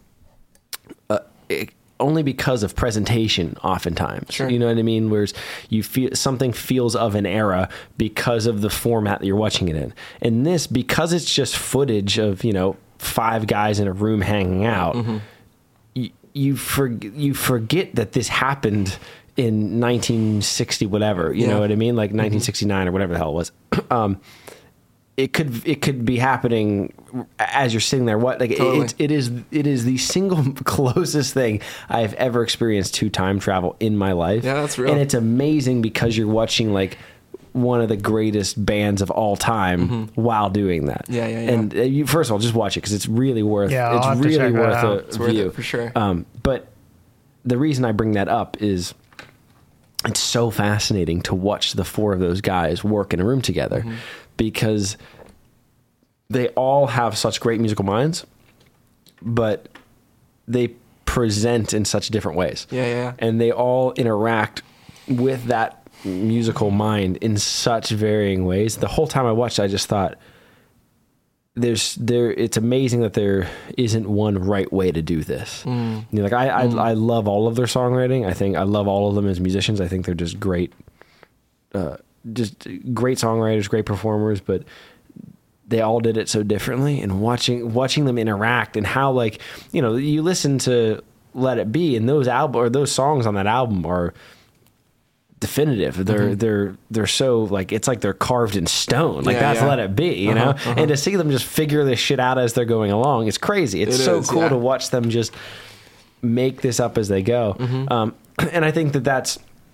uh, it, only because of presentation oftentimes. Sure. You know what I mean? Whereas you feel something feels of an era because of the format that you're watching it in. And this, because it's just footage of, you know, five guys in a room hanging out, you, you, for, you forget that this happened in nineteen sixty, whatever, you Yeah. know what I mean? Like nineteen sixty-nine or whatever the hell it was. um, it could, it could be happening as you're sitting there. What, like Totally. it, it is, it is the single closest thing I've ever experienced to time travel in my life. Yeah, that's real. And it's amazing because you're watching like one of the greatest bands of all time while doing that. Yeah, yeah, yeah. And uh, you, first of all, just watch it because it's really worth, Yeah, I'll have it's to really check that worth out. a It's worth view it for sure. Um, but the reason I bring that up is it's so fascinating to watch the four of those guys work in a room together Mm-hmm. because they all have such great musical minds, but they present in such different ways. Yeah, yeah, yeah. And they all interact with that musical mind in such varying ways. The whole time I watched, I just thought, there's there it's amazing that there isn't one right way to do this. Mm. You know, like I, I I love all of their songwriting. I think I love all of them as musicians. I think they're just great uh just great songwriters, great performers, but they all did it so differently. And watching watching them interact and how, like, you know, you listen to Let It Be and those album or those songs on that album are definitive. They're they're they're so, like, it's like they're carved in stone. Like Yeah, that's yeah. Let It Be, you know. Uh-huh, uh-huh. And to see them just figure this shit out as they're going along, it's crazy. It's It so is, cool yeah. to watch them just make this up as they go. Mm-hmm. Um, and I think that that's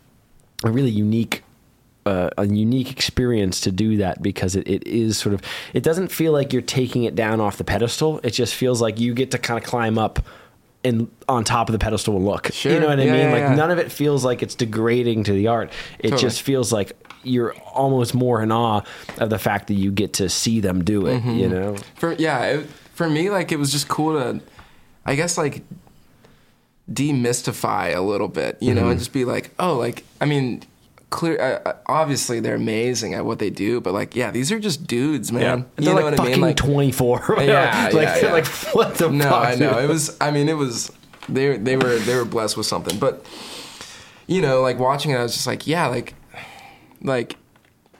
a really unique. Uh, a unique experience to do that because it, it is sort of, it doesn't feel like you're taking it down off the pedestal. It just feels like you get to kind of climb up and on top of the pedestal and look. Sure. You know what I Yeah, mean? yeah, Like yeah. none of it feels like it's degrading to the art. It Totally. just feels like you're almost more in awe of the fact that you get to see them do it, Mm-hmm. you know? For yeah, it, for me, like it was just cool to, I guess, like demystify a little bit, you know, and just be like, oh, like I mean, clear. Uh, obviously, they're amazing at what they do, but like, yeah, these are just dudes, man. And You they're know like what I fucking mean? Like, twenty-four. or whatever. Yeah, like, yeah, yeah. like what the no, fuck? I know dude? it was. I mean, it was. They they were they were blessed with something, but you know, like watching it, I was just like, yeah, like, like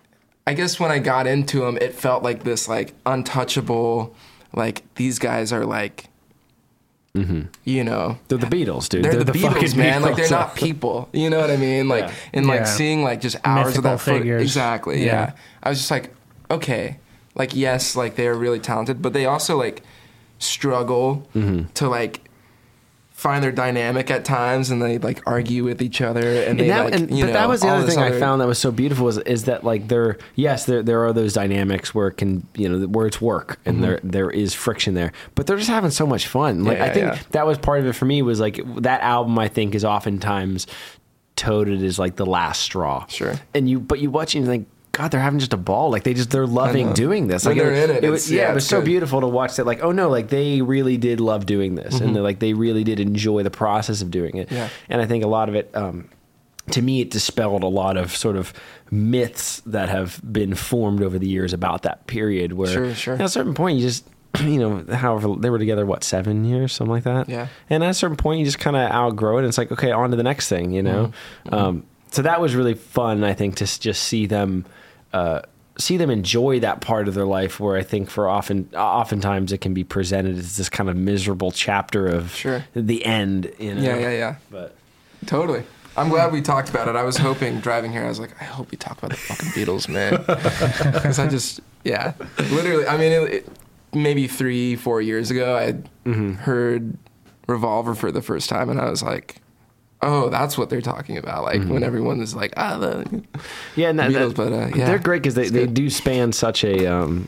I guess when I got into them, it felt like this like untouchable, like these guys are like, mm-hmm. you know, they're the Beatles, dude. They're, they're the, the Beatles, fucking man. Beatles. Like they're not people. You know what I mean? Like Yeah. and like Yeah. seeing like just hours Mythical of that footage. figures. Exactly. Yeah. Yeah. I was just like, okay, like yes, like they're really talented, but they also like struggle Mm-hmm. to like find their dynamic at times, and they like argue with each other, and they And that, like and, you but know, that was the all other this thing I other- found that was so beautiful is, is that like there, yes, there there are those dynamics where it can, you know, where it's work and there there is friction there, but they're just having so much fun. Like Mm-hmm. Yeah, I think yeah. that was part of it for me was like that album. I think is oftentimes touted as like the last straw. Sure. And you, but you watch it and you think, God, they're having just a ball. Like they just they're loving know. doing this. When Like they're in it, was, it's- yeah, yeah, it was it's so good. beautiful to watch that. Like, oh no, like they really did love doing this, and they're like they really did enjoy the process of doing it. Yeah. And I think a lot of it, um, to me, it dispelled a lot of sort of myths that have been formed over the years about that period. Where Sure, sure. at a certain point, you just you know, however they were together, what seven years, something like that. Yeah. And at a certain point, you just kind of outgrow it, and it's like, okay, on to the next thing. You know. Mm-hmm. Um, so that was really fun, I think, to s- just see them. Uh, see them enjoy that part of their life where I think for often oftentimes it can be presented as this kind of miserable chapter of Sure. the end, you know? Yeah, yeah, yeah. But Totally. I'm glad we talked about it. I was hoping driving here, I was like, I hope we talk about the fucking Beatles, man. Because I just, yeah. Literally, I mean, it, it, maybe three, four years ago, I Mm-hmm. heard Revolver for the first time, and I was like, oh, that's what they're talking about. Like, Mm-hmm. when everyone is like, ah, the yeah, and that, Beatles, that- but, uh, yeah. they're great because they, It's they good. do span such a um,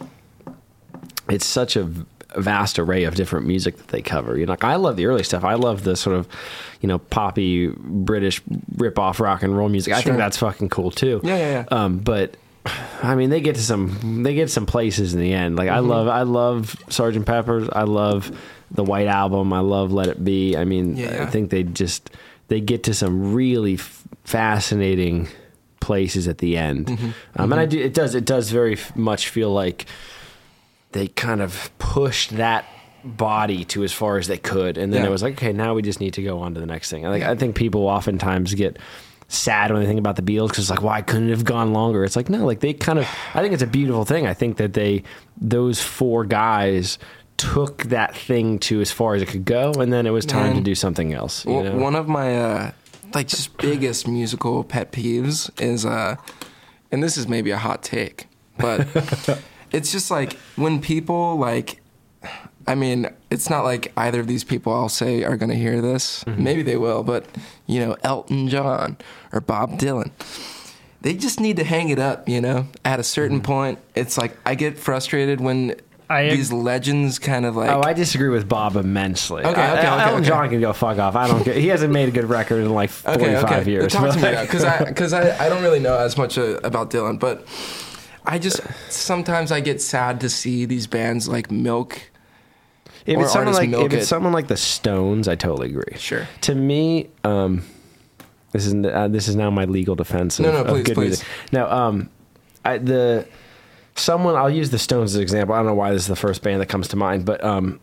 it's such a v- vast array of different music that they cover. You know, like I love the early stuff. I love the sort of, you know, poppy British rip off rock and roll music. I Sure. think that's fucking cool too. Yeah, yeah, yeah. Um, but I mean, they get to some they get some places in the end. Like I Mm-hmm. love I love Sergeant Pepper's. I love the White Album. I love Let It Be. I mean, Yeah, I yeah. think they just they get to some really f- fascinating places at the end. Mm-hmm. Um, and I do it does it does very f- much feel like they kind of pushed that body to as far as they could, and then Yeah. it was like, okay, now we just need to go on to the next thing. Like Yeah. I think people oftentimes get sad when they think about the Beatles because it's like, why couldn't it have gone longer? It's like, no, like they kind of. I think it's a beautiful thing. I think that they those four guys took that thing to as far as it could go, and then it was time Man. to do something else. You Well, know? one of my uh, like just biggest musical pet peeves is, uh, and this is maybe a hot take, but it's just like when people like, I mean, it's not like either of these people I'll say are gonna hear this. Mm-hmm. Maybe they will, but you know, Elton John or Bob Dylan. They just need to hang it up, you know. At a certain Mm-hmm. point, it's like I get frustrated when I- these legends kind of like. Oh, I disagree with Bob immensely. Okay, I- okay, El- okay, Elton okay. John can go fuck off. I don't care. He hasn't made a good record in like forty-five years. Talk to but, me like- because I because I, I don't really know as much uh, about Dylan, but I just sometimes I get sad to see these bands like milk. If or it's someone artists like milk if it's it. someone like the Stones, I totally agree. Sure. To me, um, this is uh, this is now my legal defense of, No, no, of please, good please. music. Now, um, I, the someone I'll use the Stones as an example. I don't know why this is the first band that comes to mind, but um,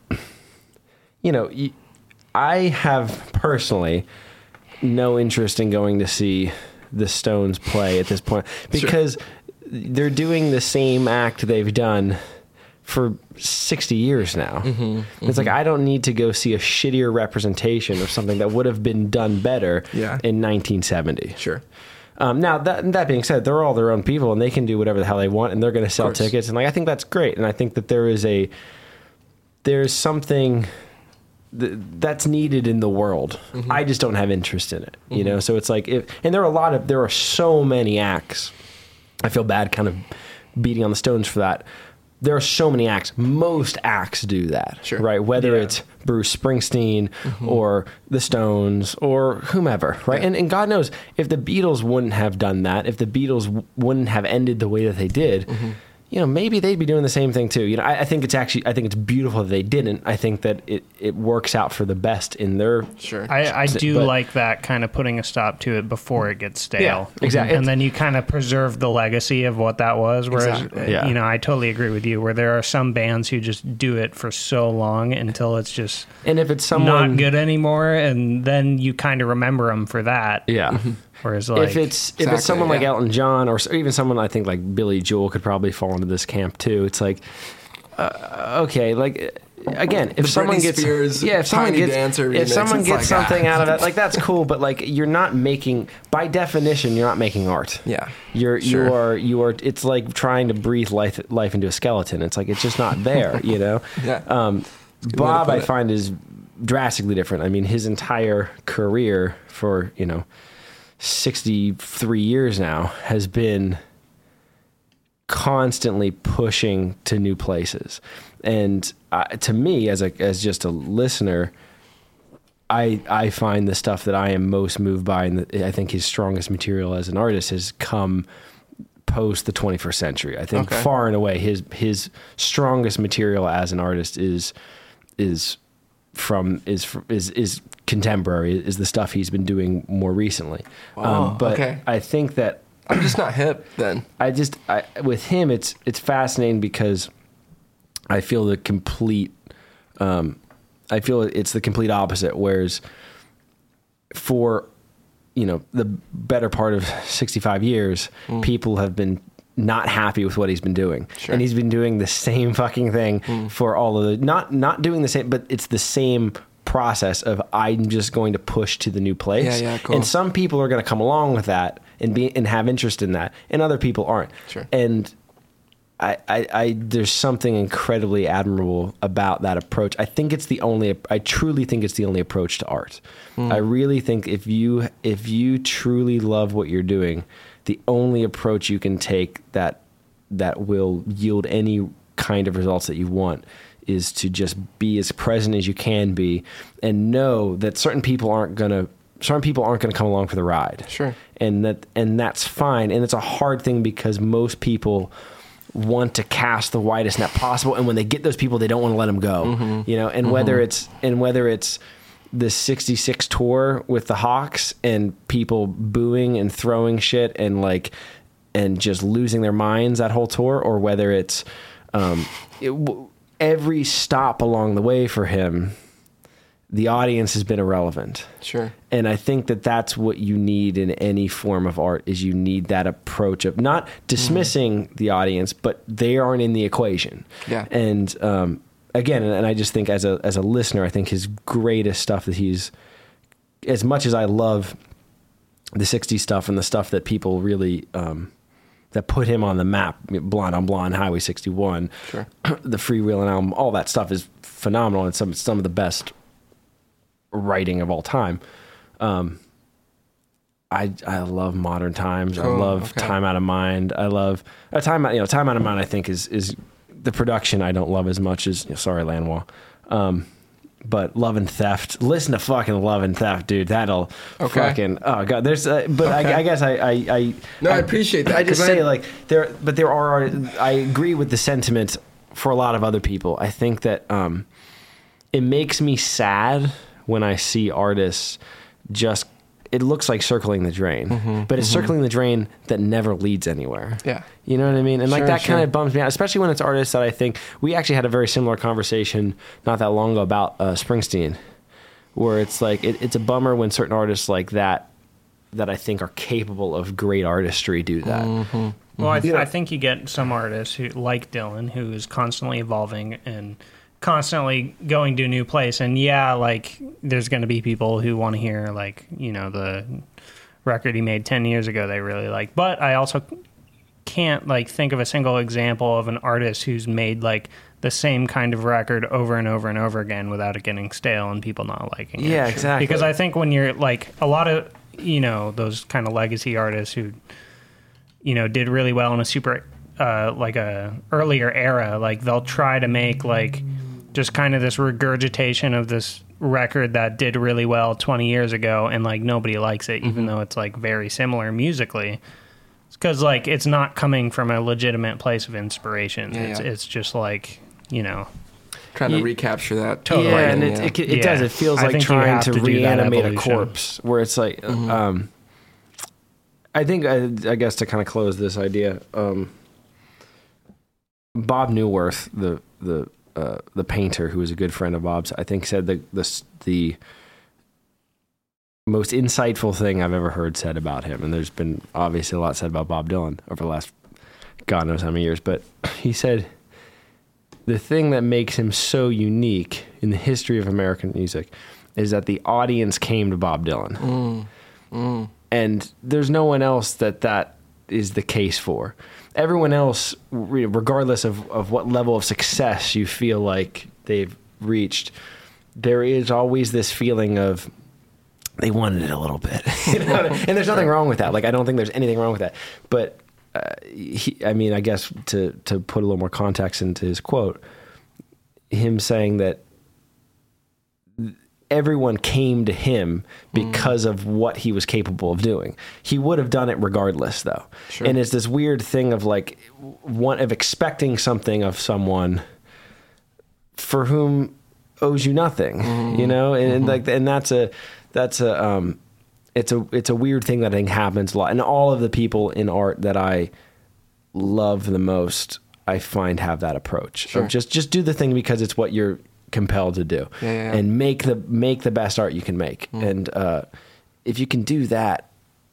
you know, y- I have personally no interest in going to see the Stones play at this point because they're doing the same act they've done for sixty years now. Mm-hmm, It's like I don't need to go see a shittier representation of something that would have been done better Yeah. in nineteen seventy. Sure. Um, now that that being said, they're all their own people and they can do whatever the hell they want and they're going to sell course. tickets and like I think that's great and I think that there is a there's something th- that's needed in the world. Mm-hmm. I just don't have interest in it, you know. So it's like if and there are a lot of there are so many acts. I feel bad kind of beating on the Stones for that. There are so many acts. Most acts do that, Sure. right? Whether Yeah. it's Bruce Springsteen or the Stones or whomever, right? Yeah. And, and God knows if the Beatles wouldn't have done that, if the Beatles w- wouldn't have ended the way that they did, you know, maybe they'd be doing the same thing too. You know, I, I think it's actually, I think it's beautiful that they didn't. I think that it, it works out for the best in their. Sure. I, I do But- like that kind of putting a stop to it before it gets stale. Yeah, exactly. And then you kind of preserve the legacy of what that was. Whereas, Exactly. Yeah. you know, I totally agree with you where there are some bands who just do it for so long until it's just And if it's someone not good anymore. And then you kind of remember them for that. Yeah. Whereas like if it's if Exactly, it's someone like yeah. Elton John or, or even someone I think like Billy Joel could probably fall into this camp too. It's like uh, okay, like again, if The someone Britney gets Spears yeah, if someone Tiny gets Dancer if remix, someone it's gets like, something ah. out of that, like that's cool. But like you're not making, by definition, you're not making art. Yeah. You're Sure. you are you are. It's like trying to breathe life life into a skeleton. It's like it's just not there. You know. Yeah. Um, way to Bob, put I it. find is drastically different. I mean, his entire career for you know sixty-three years now has been constantly pushing to new places. And uh, to me, as a as just a listener, I I find the stuff that I am most moved by, and the, I think his strongest material as an artist has come post the twenty-first century. I think Okay. far and away his his strongest material as an artist is is from is fr- is is contemporary, is the stuff he's been doing more recently. Wow, but okay. I think that I'm just not hip then. I just I, with him it's it's fascinating because I feel the complete um, I feel it's the complete opposite. Whereas for you know the better part of sixty-five years, Mm. people have been not happy with what he's been doing, Sure. and he's been doing the same fucking thing Mm. for all of the not not doing the same, but it's the same process of I'm just going to push to the new place. Yeah, yeah, cool. And some people are going to come along with that and be and have interest in that, and other people aren't. Sure. And I, I, I, there's something incredibly admirable about that approach. I think it's the only, I truly think it's the only approach to art. Mm. I really think if you, if you truly love what you're doing, the only approach you can take that, that will yield any kind of results that you want is to just be as present as you can be and know that certain people aren't going to, certain people aren't going to come along for the ride. Sure. And that, and that's fine. And it's a hard thing because most people want to cast the widest net possible, and when they get those people, they don't want to let them go. Mm-hmm. You know, and whether it's and whether it's the sixty-six tour with the Hawks and people booing and throwing shit and like and just losing their minds that whole tour, or whether it's um, it, w- every stop along the way for him, the audience has been irrelevant. Sure. And I think that that's what you need in any form of art is you need that approach of not dismissing the audience, but they aren't in the equation. Yeah. And um, again, and I just think as a as a listener, I think his greatest stuff that he's, as much as I love the sixties stuff and the stuff that people really um, that put him on the map, Blonde on Blonde, Highway sixty-one, Sure. the Freewheeling album, all that stuff is phenomenal and some some of the best writing of all time. Um, I I love Modern Times. I Cool, love okay. Time Out of Mind. I love uh, Time Out. You know, Time Out of Mind. I think is is the production I don't love as much as you know, sorry Lanois. Um, but Love and Theft. Listen to fucking Love and Theft, dude. That'll Okay. fucking oh god. There's uh, but Okay. I, I guess I I, I No, I appreciate that, I just 'cause say I- like there, but there are. I agree with the sentiment for a lot of other people. I think that um, it makes me sad when I see artists just, it looks like circling the drain, Mm-hmm, but it's circling the drain that never leads anywhere. Yeah. You know what I mean? And like Sure, that sure. kind of bums me out, especially when it's artists that I think, we actually had a very similar conversation not that long ago about uh, Springsteen, where it's like, it, it's a bummer when certain artists like that, that I think are capable of great artistry do that. Mm-hmm. Well, I, th- You know- I think you get some artists who, like Dylan, who is constantly evolving and constantly going to a new place. And yeah, like there's going to be people who want to hear like, you know, the record he made ten years ago they really like. But I also can't like think of a single example of an artist who's made like the same kind of record over and over and over again without it getting stale and people not liking it. Yeah, exactly. Because I think when you're like a lot of, you know, those kind of legacy artists who, you know, did really well in a super uh, like a earlier era, like they'll try to make like just kind of this regurgitation of this record that did really well twenty years ago, and like nobody likes it, even though it's like very similar musically. It's because like it's not coming from a legitimate place of inspiration. Yeah, it's yeah. it's just like, you know. Trying to Ye- recapture that. Totally. Yeah, and writing, it, yeah. it, it Yeah. does. It feels I like think you trying have to, to do that reanimate a evolution. corpse, where it's like, Mm-hmm. um, I think, I, I guess to kind of close this idea, um, Bob Newworth, the the uh, the painter who was a good friend of Bob's, I think said the the the most insightful thing I've ever heard said about him. And there's been obviously a lot said about Bob Dylan over the last God knows how many years. But he said the thing that makes him so unique in the history of American music is that the audience came to Bob Dylan. Mm. Mm. And there's no one else that that is the case for. Everyone else, regardless of, of what level of success you feel like they've reached, there is always this feeling of they wanted it a little bit. You know? And there's nothing wrong with that. Like, I don't think there's anything wrong with that. But, uh, he, I mean, I guess to, to put a little more context into his quote, him saying that everyone came to him because mm. of what he was capable of doing. He would have done it regardless, though. Sure. And it's this weird thing of like one of expecting something of someone for whom owes you nothing, mm. you know, and, mm-hmm. and like, and that's a that's a um, it's a it's a weird thing that I think happens a lot. And all of the people in art that I love the most, I find have that approach. Sure. Of just just do the thing because it's what you're compelled to do, yeah, yeah, yeah. and make the make the best art you can make. Mm. And uh, if you can do that,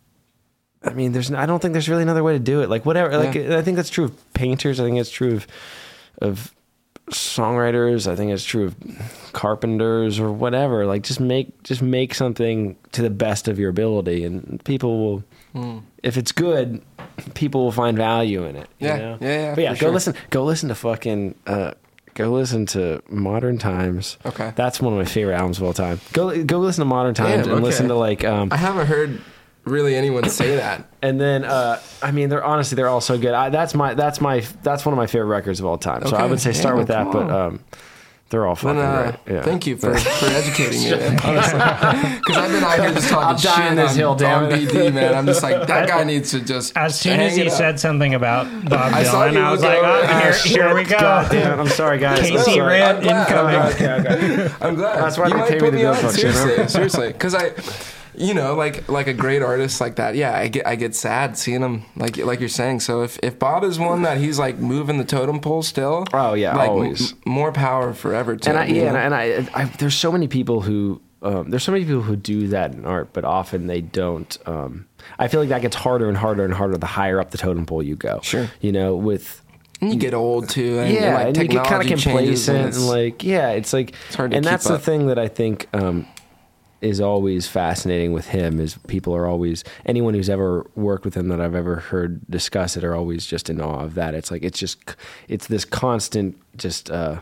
I mean, there's I don't think there's really another way to do it. Like whatever, like yeah. I think that's true of painters. I think it's true of of songwriters. I think it's true of carpenters or whatever. Like just make just make something to the best of your ability, and people will. Mm. If it's good, people will find value in it. Yeah, you know? yeah, yeah. But yeah, go sure. listen. Go listen to fucking. Uh, Go listen to Modern Times. Okay, that's one of my favorite albums of all time. Go go listen to Modern Times. Damn, and okay. listen to like. Um, I haven't heard really anyone say that. And then, uh, I mean, they're honestly they're all so good. I, that's my that's my that's one of my favorite records of all time. Okay. So I would say start yeah, with that, on. but um, they're all fucking well, uh, great. Yeah. Thank you for, for educating me, man, honestly. Because I've been out here just talking shit this on, hill, on B D, man. I'm just like, that guy needs to just As soon as he said something about Bob I Dylan, I was like, oh, here, here we go. God damn, I'm sorry, guys. Casey Rant incoming. Okay, okay. I'm glad. That's why you they might pay put me me the on, bill, seriously, you know? seriously. Because I... You know, like like a great artist like that, yeah, I get I get sad seeing him, like like you're saying. So if, if Bob is one that he's like moving the totem pole still, oh yeah, like, always m- more power forever. To and I, him, yeah, you know? and I, and I, I there's so many people who um, there's so many people who do that in art, but often they don't. Um, I feel like that gets harder and harder and harder the higher up the totem pole you go. Sure, you know, with. And you get old too, and yeah, like and you get kind of complacent, and, and like yeah, it's like, it's hard to and keep that's up. the thing that I think. Um, is always fascinating with him is people are always anyone who's ever worked with him that I've ever heard discuss it are always just in awe of that. It's like it's just it's this constant just uh,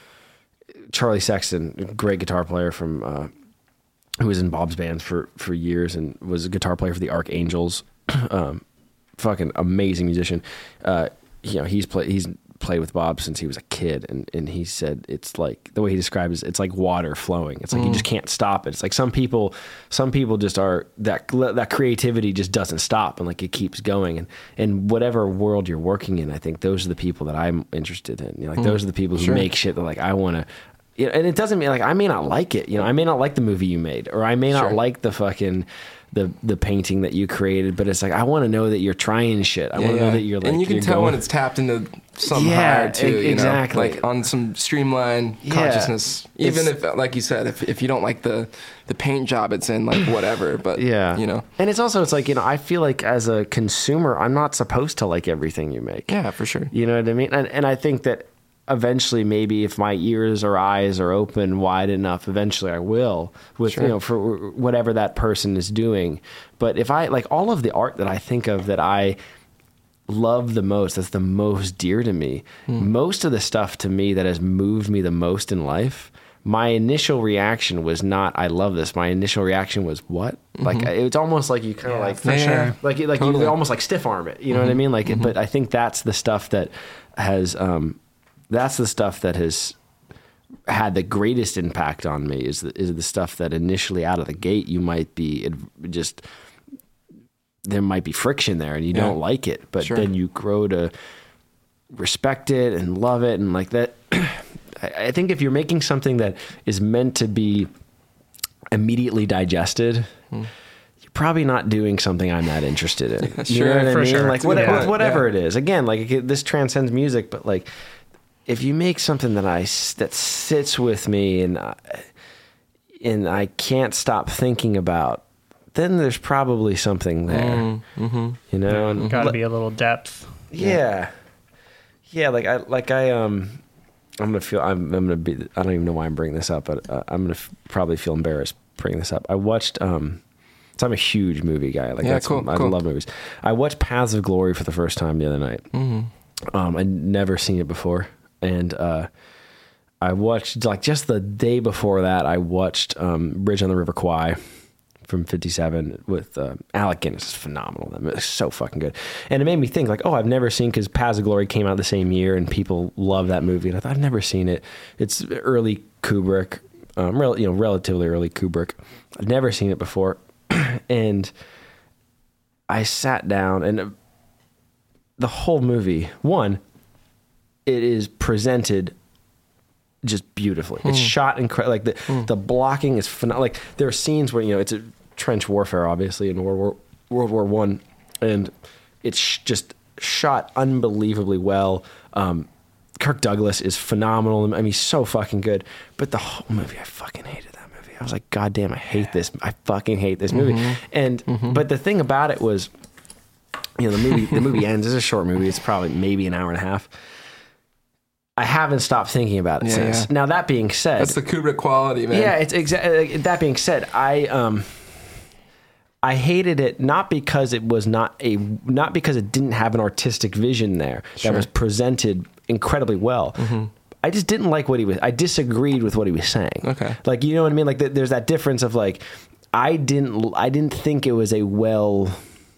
Charlie Sexton, great guitar player from uh, who was in Bob's band for for years and was a guitar player for the Archangels, um, fucking amazing musician. Uh, you know he's play he's. played with Bob since he was a kid, and, and he said it's like the way he describes it, it's like water flowing. It's like mm. you just can't stop it. It's like some people some people just are that that creativity just doesn't stop, and like it keeps going, and and whatever world you're working in, I think those are the people that I'm interested in. You know, like mm. those are the people who sure. make shit that like I want to. You know, and it doesn't mean like I may not like it, you know, I may not like the movie you made, or I may not sure. like the fucking the the painting that you created, but it's like I want to know that you're trying shit. I yeah, want to yeah. know that you're like, and you can you're tell going, when it's tapped into something yeah, higher too. e- exactly, you know? Like on some streamlined yeah. consciousness. Even it's, if, like you said, if if you don't like the the paint job it's in, like whatever. But yeah, you know, and it's also it's like you know I feel like as a consumer, I'm not supposed to like everything you make. Yeah, for sure. You know what I mean? And and I think that. Eventually, maybe if my ears or eyes are open wide enough, eventually I will with, sure. you know, for whatever that person is doing. But if I like all of the art that I think of that I love the most, that's the most dear to me, hmm. most of the stuff to me that has moved me the most in life, my initial reaction was not, I love this. My initial reaction was, what? Mm-hmm. Like, it's almost like you kind of yeah, like, for yeah, sure. like, like totally. You almost like stiff arm it. You know mm-hmm. what I mean? Like, mm-hmm. but I think that's the stuff that has, um, that's the stuff that has had the greatest impact on me is the, is the stuff that initially out of the gate you might be just there might be friction there and you yeah. don't like it, but sure. then you grow to respect it and love it and like that. I think if you're making something that is meant to be immediately digested, hmm. you're probably not doing something I'm that interested in. You sure, know what I for mean? sure. Like whatever, yeah. whatever yeah. it is. Again, like it, this transcends music, but like. If you make something that I that sits with me and I, and I can't stop thinking about then there's probably something there. Mm, mm-hmm. You know, and Got to be a little depth. yeah. yeah, Like I like I um, I'm gonna feel I'm I'm gonna be I don't even know why I'm bringing this up, but uh, I'm gonna f- probably feel embarrassed bringing this up. I watched um. So I'm a huge movie guy. Like yeah, that's cool, I cool. love movies. I watched Paths of Glory for the first time the other night. Mm-hmm. Um, I'd never seen it before, and uh, I watched like just the day before that. I watched um, Bridge on the River Kwai from fifty-seven with uh, Alec Guinness. It's phenomenal. That movie is so fucking good, and it made me think like, oh, I've never seen because Paths of Glory came out the same year, and people love that movie, and I thought I've never seen it. It's early Kubrick, um, rel- you know, relatively early Kubrick. I've never seen it before. And I sat down, and the whole movie, one, it is presented just beautifully. Mm. It's shot incredible. Like the mm. the blocking is phenomenal. Like there are scenes where, you know, it's a trench warfare, obviously, in World War World War One, and it's sh- just shot unbelievably well. Um, Kirk Douglas is phenomenal. I mean, he's so fucking good. But the whole movie, I fucking hated that movie. I was like, God damn, I hate this. I fucking hate this movie. Mm-hmm. And mm-hmm. but the thing about it was, you know, the movie the movie ends. It's a short movie. It's probably maybe an hour and a half. I haven't stopped thinking about it yeah, since. Yeah. Now that being said, that's the Kubrick quality, man. Yeah, it's exactly. That being said, I um. I hated it not because it was not a not because it didn't have an artistic vision there sure. that was presented incredibly well. Mm-hmm. I just didn't like what he was. I disagreed with what he was saying. Okay, like you know what I mean. Like th- there's that difference of like I didn't I didn't think it was a well.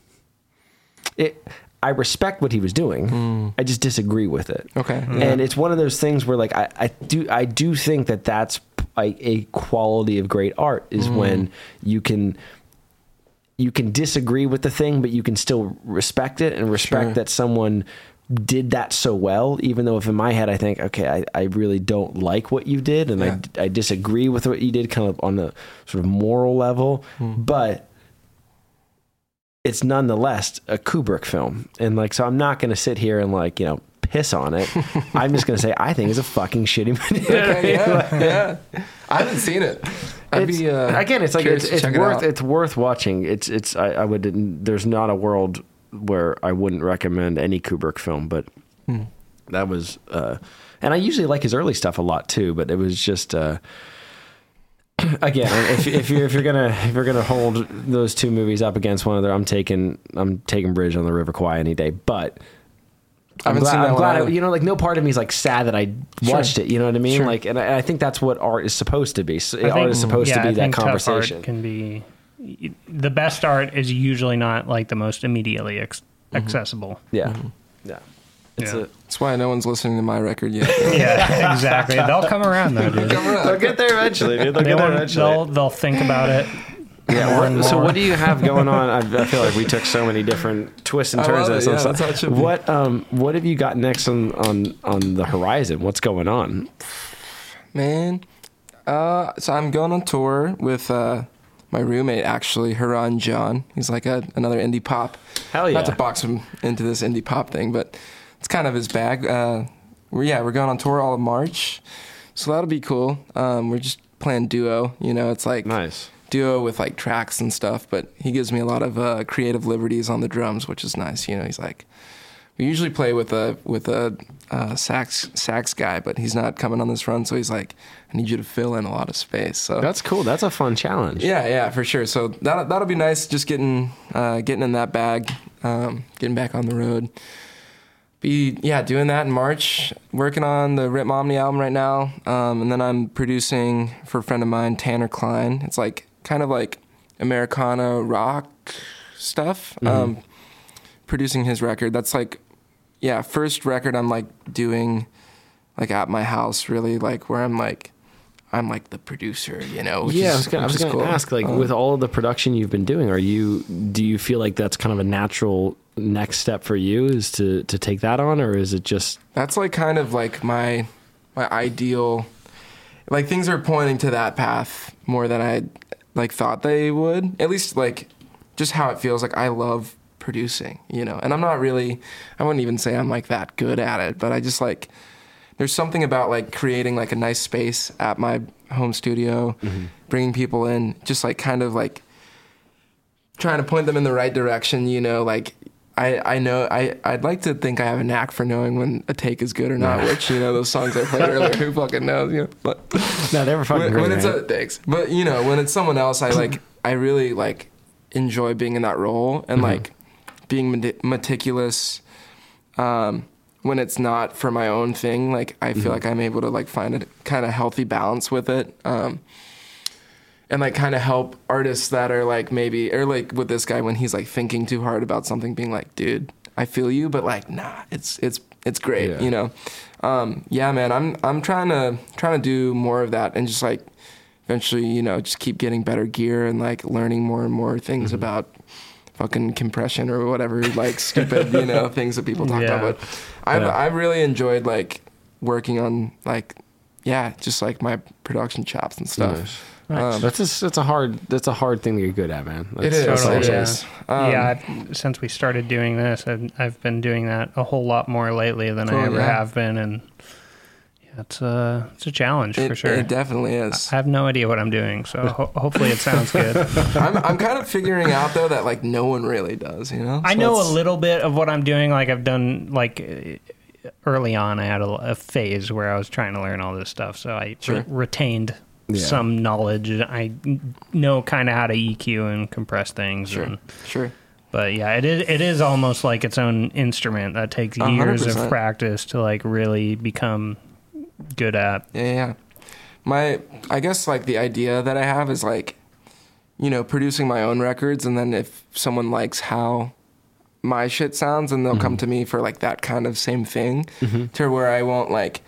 It. I respect what he was doing. Mm. I just disagree with it. Okay, yeah. And it's one of those things where like I, I do I do think that that's like a quality of great art is mm. when you can. You can disagree with the thing, but you can still respect it and respect sure. that someone did that so well, even though if in my head I think, okay, I, I really don't like what you did and yeah. I, I disagree with what you did kind of on the sort of moral level, hmm. but it's nonetheless a Kubrick film. And like, so I'm not going to sit here and like, you know, piss on it. I'm just going to say, I think it's a fucking shitty movie. Okay, yeah, like, yeah. I haven't seen it. I'd it's, be, uh, again, it's like it's, it's worth it it's worth watching. It's it's I, I would there's not a world where I wouldn't recommend any Kubrick film, but hmm. that was uh, and I usually like his early stuff a lot too. But it was just uh, again, if if you're if you're gonna if you're gonna hold those two movies up against one another, I'm taking I'm taking Bridge on the River Kwai any day, but. I'm glad, I'm glad I, you know, like no part of me is like sad that I watched sure. it. You know what I mean? Sure. Like, and I, and I think that's what art is supposed to be. So art think, is supposed yeah, to be I that think conversation. Tough art can be the best art is usually not like the most immediately ex- mm-hmm. accessible. Yeah, mm-hmm. yeah. It's yeah. A, that's why no one's listening to my record yet. Yeah, exactly. They'll come around though, dude. They'll, come around. They'll get there eventually. Dude. They'll they get there eventually. They'll they'll think about it. Yeah. What, so what do you have going on? I, I feel like we took so many different twists and turns. It, yeah, that's how it should be. What um what have you got next on on on the horizon? What's going on, man? Uh, so I'm going on tour with uh my roommate actually, Haran John. He's like a, another indie pop. Hell yeah! Not to box him into this indie pop thing, but it's kind of his bag. Uh, we're yeah we're going on tour all of March, so that'll be cool. Um, we're just playing duo. You know, it's like nice. Duo with like tracks and stuff, but he gives me a lot of uh, creative liberties on the drums, which is nice. You know, he's like, we usually play with a with a uh, sax sax guy, but he's not coming on this run, so he's like, I need you to fill in a lot of space. So that's cool. That's a fun challenge. Yeah, yeah, for sure. So that that'll be nice. Just getting uh, getting in that bag, um, getting back on the road. Be yeah, doing that in March. Working on the Rip Momney album right now, um, and then I'm producing for a friend of mine, Tanner Klein. It's like. Kind of like Americana rock stuff. Mm-hmm. Um, producing his record. That's like, yeah, first record I'm like doing like at my house, really, like where I'm like, I'm like the producer, you know? Which yeah, is, I was gonna, I was gonna cool. ask, like, um, with all of the production you've been doing, are you? Do you feel like that's kind of a natural next step for you? Is to to take that on, or is it just? That's like kind of like my my ideal. Like things are pointing to that path more than I. Like thought they would, at least like just how it feels. Like I love producing, you know, and I'm not really, I wouldn't even say I'm like that good at it, but I just like, there's something about like creating like a nice space at my home studio, mm-hmm. bringing people in, just like kind of like trying to point them in the right direction, you know, like I, I know I, I'd like to think I have a knack for knowing when a take is good or not, which, you know, those songs I played earlier, who fucking knows, you know, but No, they were fucking when, great, when it's man. a, thanks. But, you know, when it's someone else, I like, I really like enjoy being in that role and Mhm. like being met- meticulous, um, when it's not for my own thing. Like, I feel Mhm. like I'm able to like find a kind of healthy balance with it. Um, and like kind of help artists that are like maybe, or like with this guy when he's like thinking too hard about something, being like, dude, I feel you, but like, nah, it's, it's, it's great. Yeah. You know? Um, yeah, man, I'm, I'm trying to, trying to do more of that and just like eventually, you know, just keep getting better gear and like learning more and more things Mhm. about fucking compression or whatever, like stupid, you know, things that people talk Yeah. about. But I've, Yeah. I've really enjoyed like working on like, yeah, just like my production chops and stuff. Nice. Nice. Um, That's just, that's a hard that's a hard thing to get good at, man. It That's, is. that's Totally, It all yeah. is. Um, yeah, I've, since we started doing this, I've, I've been doing that a whole lot more lately than Cool, I ever yeah. have been, and yeah, it's a it's a challenge it, for sure. It definitely is. I have no idea what I'm doing, so ho- hopefully it sounds good. I'm, I'm kind of figuring out though that like no one really does, you know? I So know a it's- little bit of what I'm doing. Like I've done like uh, early on, I had a, a phase where I was trying to learn all this stuff, so I Sure. re- retained Yeah. some knowledge. I know kind of how to E Q and compress things. Sure. And, Sure. but yeah, it is it is almost like its own instrument that takes A hundred years of percent. practice to like really become good at. Yeah, yeah, yeah. My, I guess like the idea that I have is like, you know, producing my own records, and then if someone likes how my shit sounds, and they'll Mm-hmm. come to me for like that kind of same thing, Mhm. to where I won't like,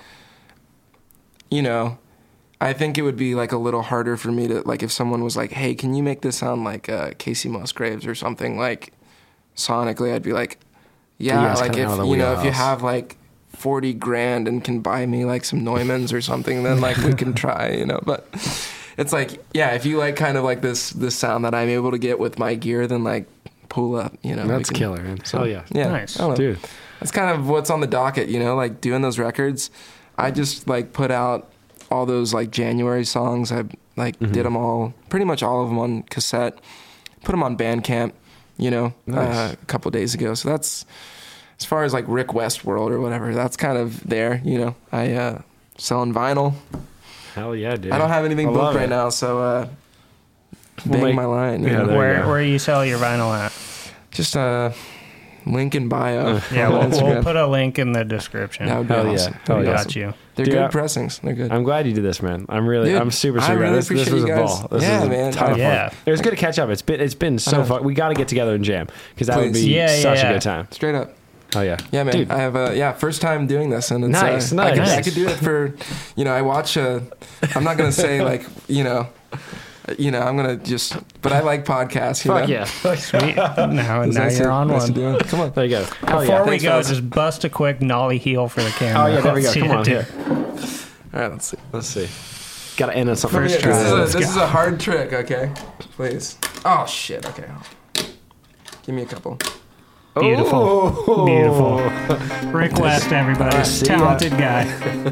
you know, I think it would be like a little harder for me to like if someone was like, hey, can you make this sound like uh, Casey Musgraves or something, like sonically, I'd be like, yeah, Yeah, it's like kinda if out of the you know if you wheelhouse. have like forty grand and can buy me like some Neumanns or something, then like we can try, you know. But it's like, yeah, if you like kind of like this this sound that I'm able to get with my gear, then like pull up, you know. we That's can- killer, man. So, Hell yeah. yeah, Nice. I don't know. Dude. That's kind of what's on the docket, you know, like doing those records. I just like put out all those like January songs. I like Mhm. did them all, pretty much all of them on cassette. Put them on Bandcamp, you know, Nice. uh, a couple days ago. So that's as far as like Rick West world or whatever. That's kind of there, you know. I uh, selling vinyl. Hell yeah, dude. I don't have anything I booked love right it. now, so uh, We'll bang make- my line. you yeah, know. there you Where go. where you sell your vinyl at? Just uh, link in bio. Uh, Yeah, on we'll, we'll Instagram. put a link in the description. That would be Hell yeah. awesome. Hell That'd be yeah. Got awesome. you. They're Dude, good I- pressings. They're good. I'm glad you did this, man. I'm really, Dude, I'm super, I super really glad. This, this appreciate was a you guys. ball. This Yeah, was a man. ton of Yeah. fun. It was good to catch up. It's been, it's been so Uh-huh. fun. We got to get together and jam because that would be Please. Yeah, yeah, such yeah. a good time. Straight up. Oh yeah, Yeah, man. Dude. I have a yeah first time doing this, and it's Nice, uh, nice. I could, I Nice. could do it for, you know, I watch. Uh, I'm not gonna say like you know, you know, I'm gonna just, but I like podcasts. You Fuck know? yeah. Sweet. Now, It's now nice you're to- on nice to one. do it. Come on. There you go. Hell Before yeah. we Thanks, go, fellas. just bust a quick nollie heel for the camera. Oh yeah, there we go. Let's see Come it on do. here. All right, let's see. Let's see. Got to end on something. First This try. is, a, Let's this go. is a hard trick. Okay, please. Oh shit. Okay. Give me a couple. Beautiful. Oh. Beautiful. Rick West, everybody. I see ya. Talented guy.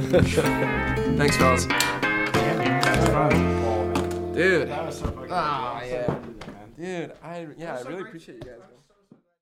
Thanks, fellas. Dude. That was so fucking Ah, yeah. Dude, I yeah, I really appreciate you guys. Man.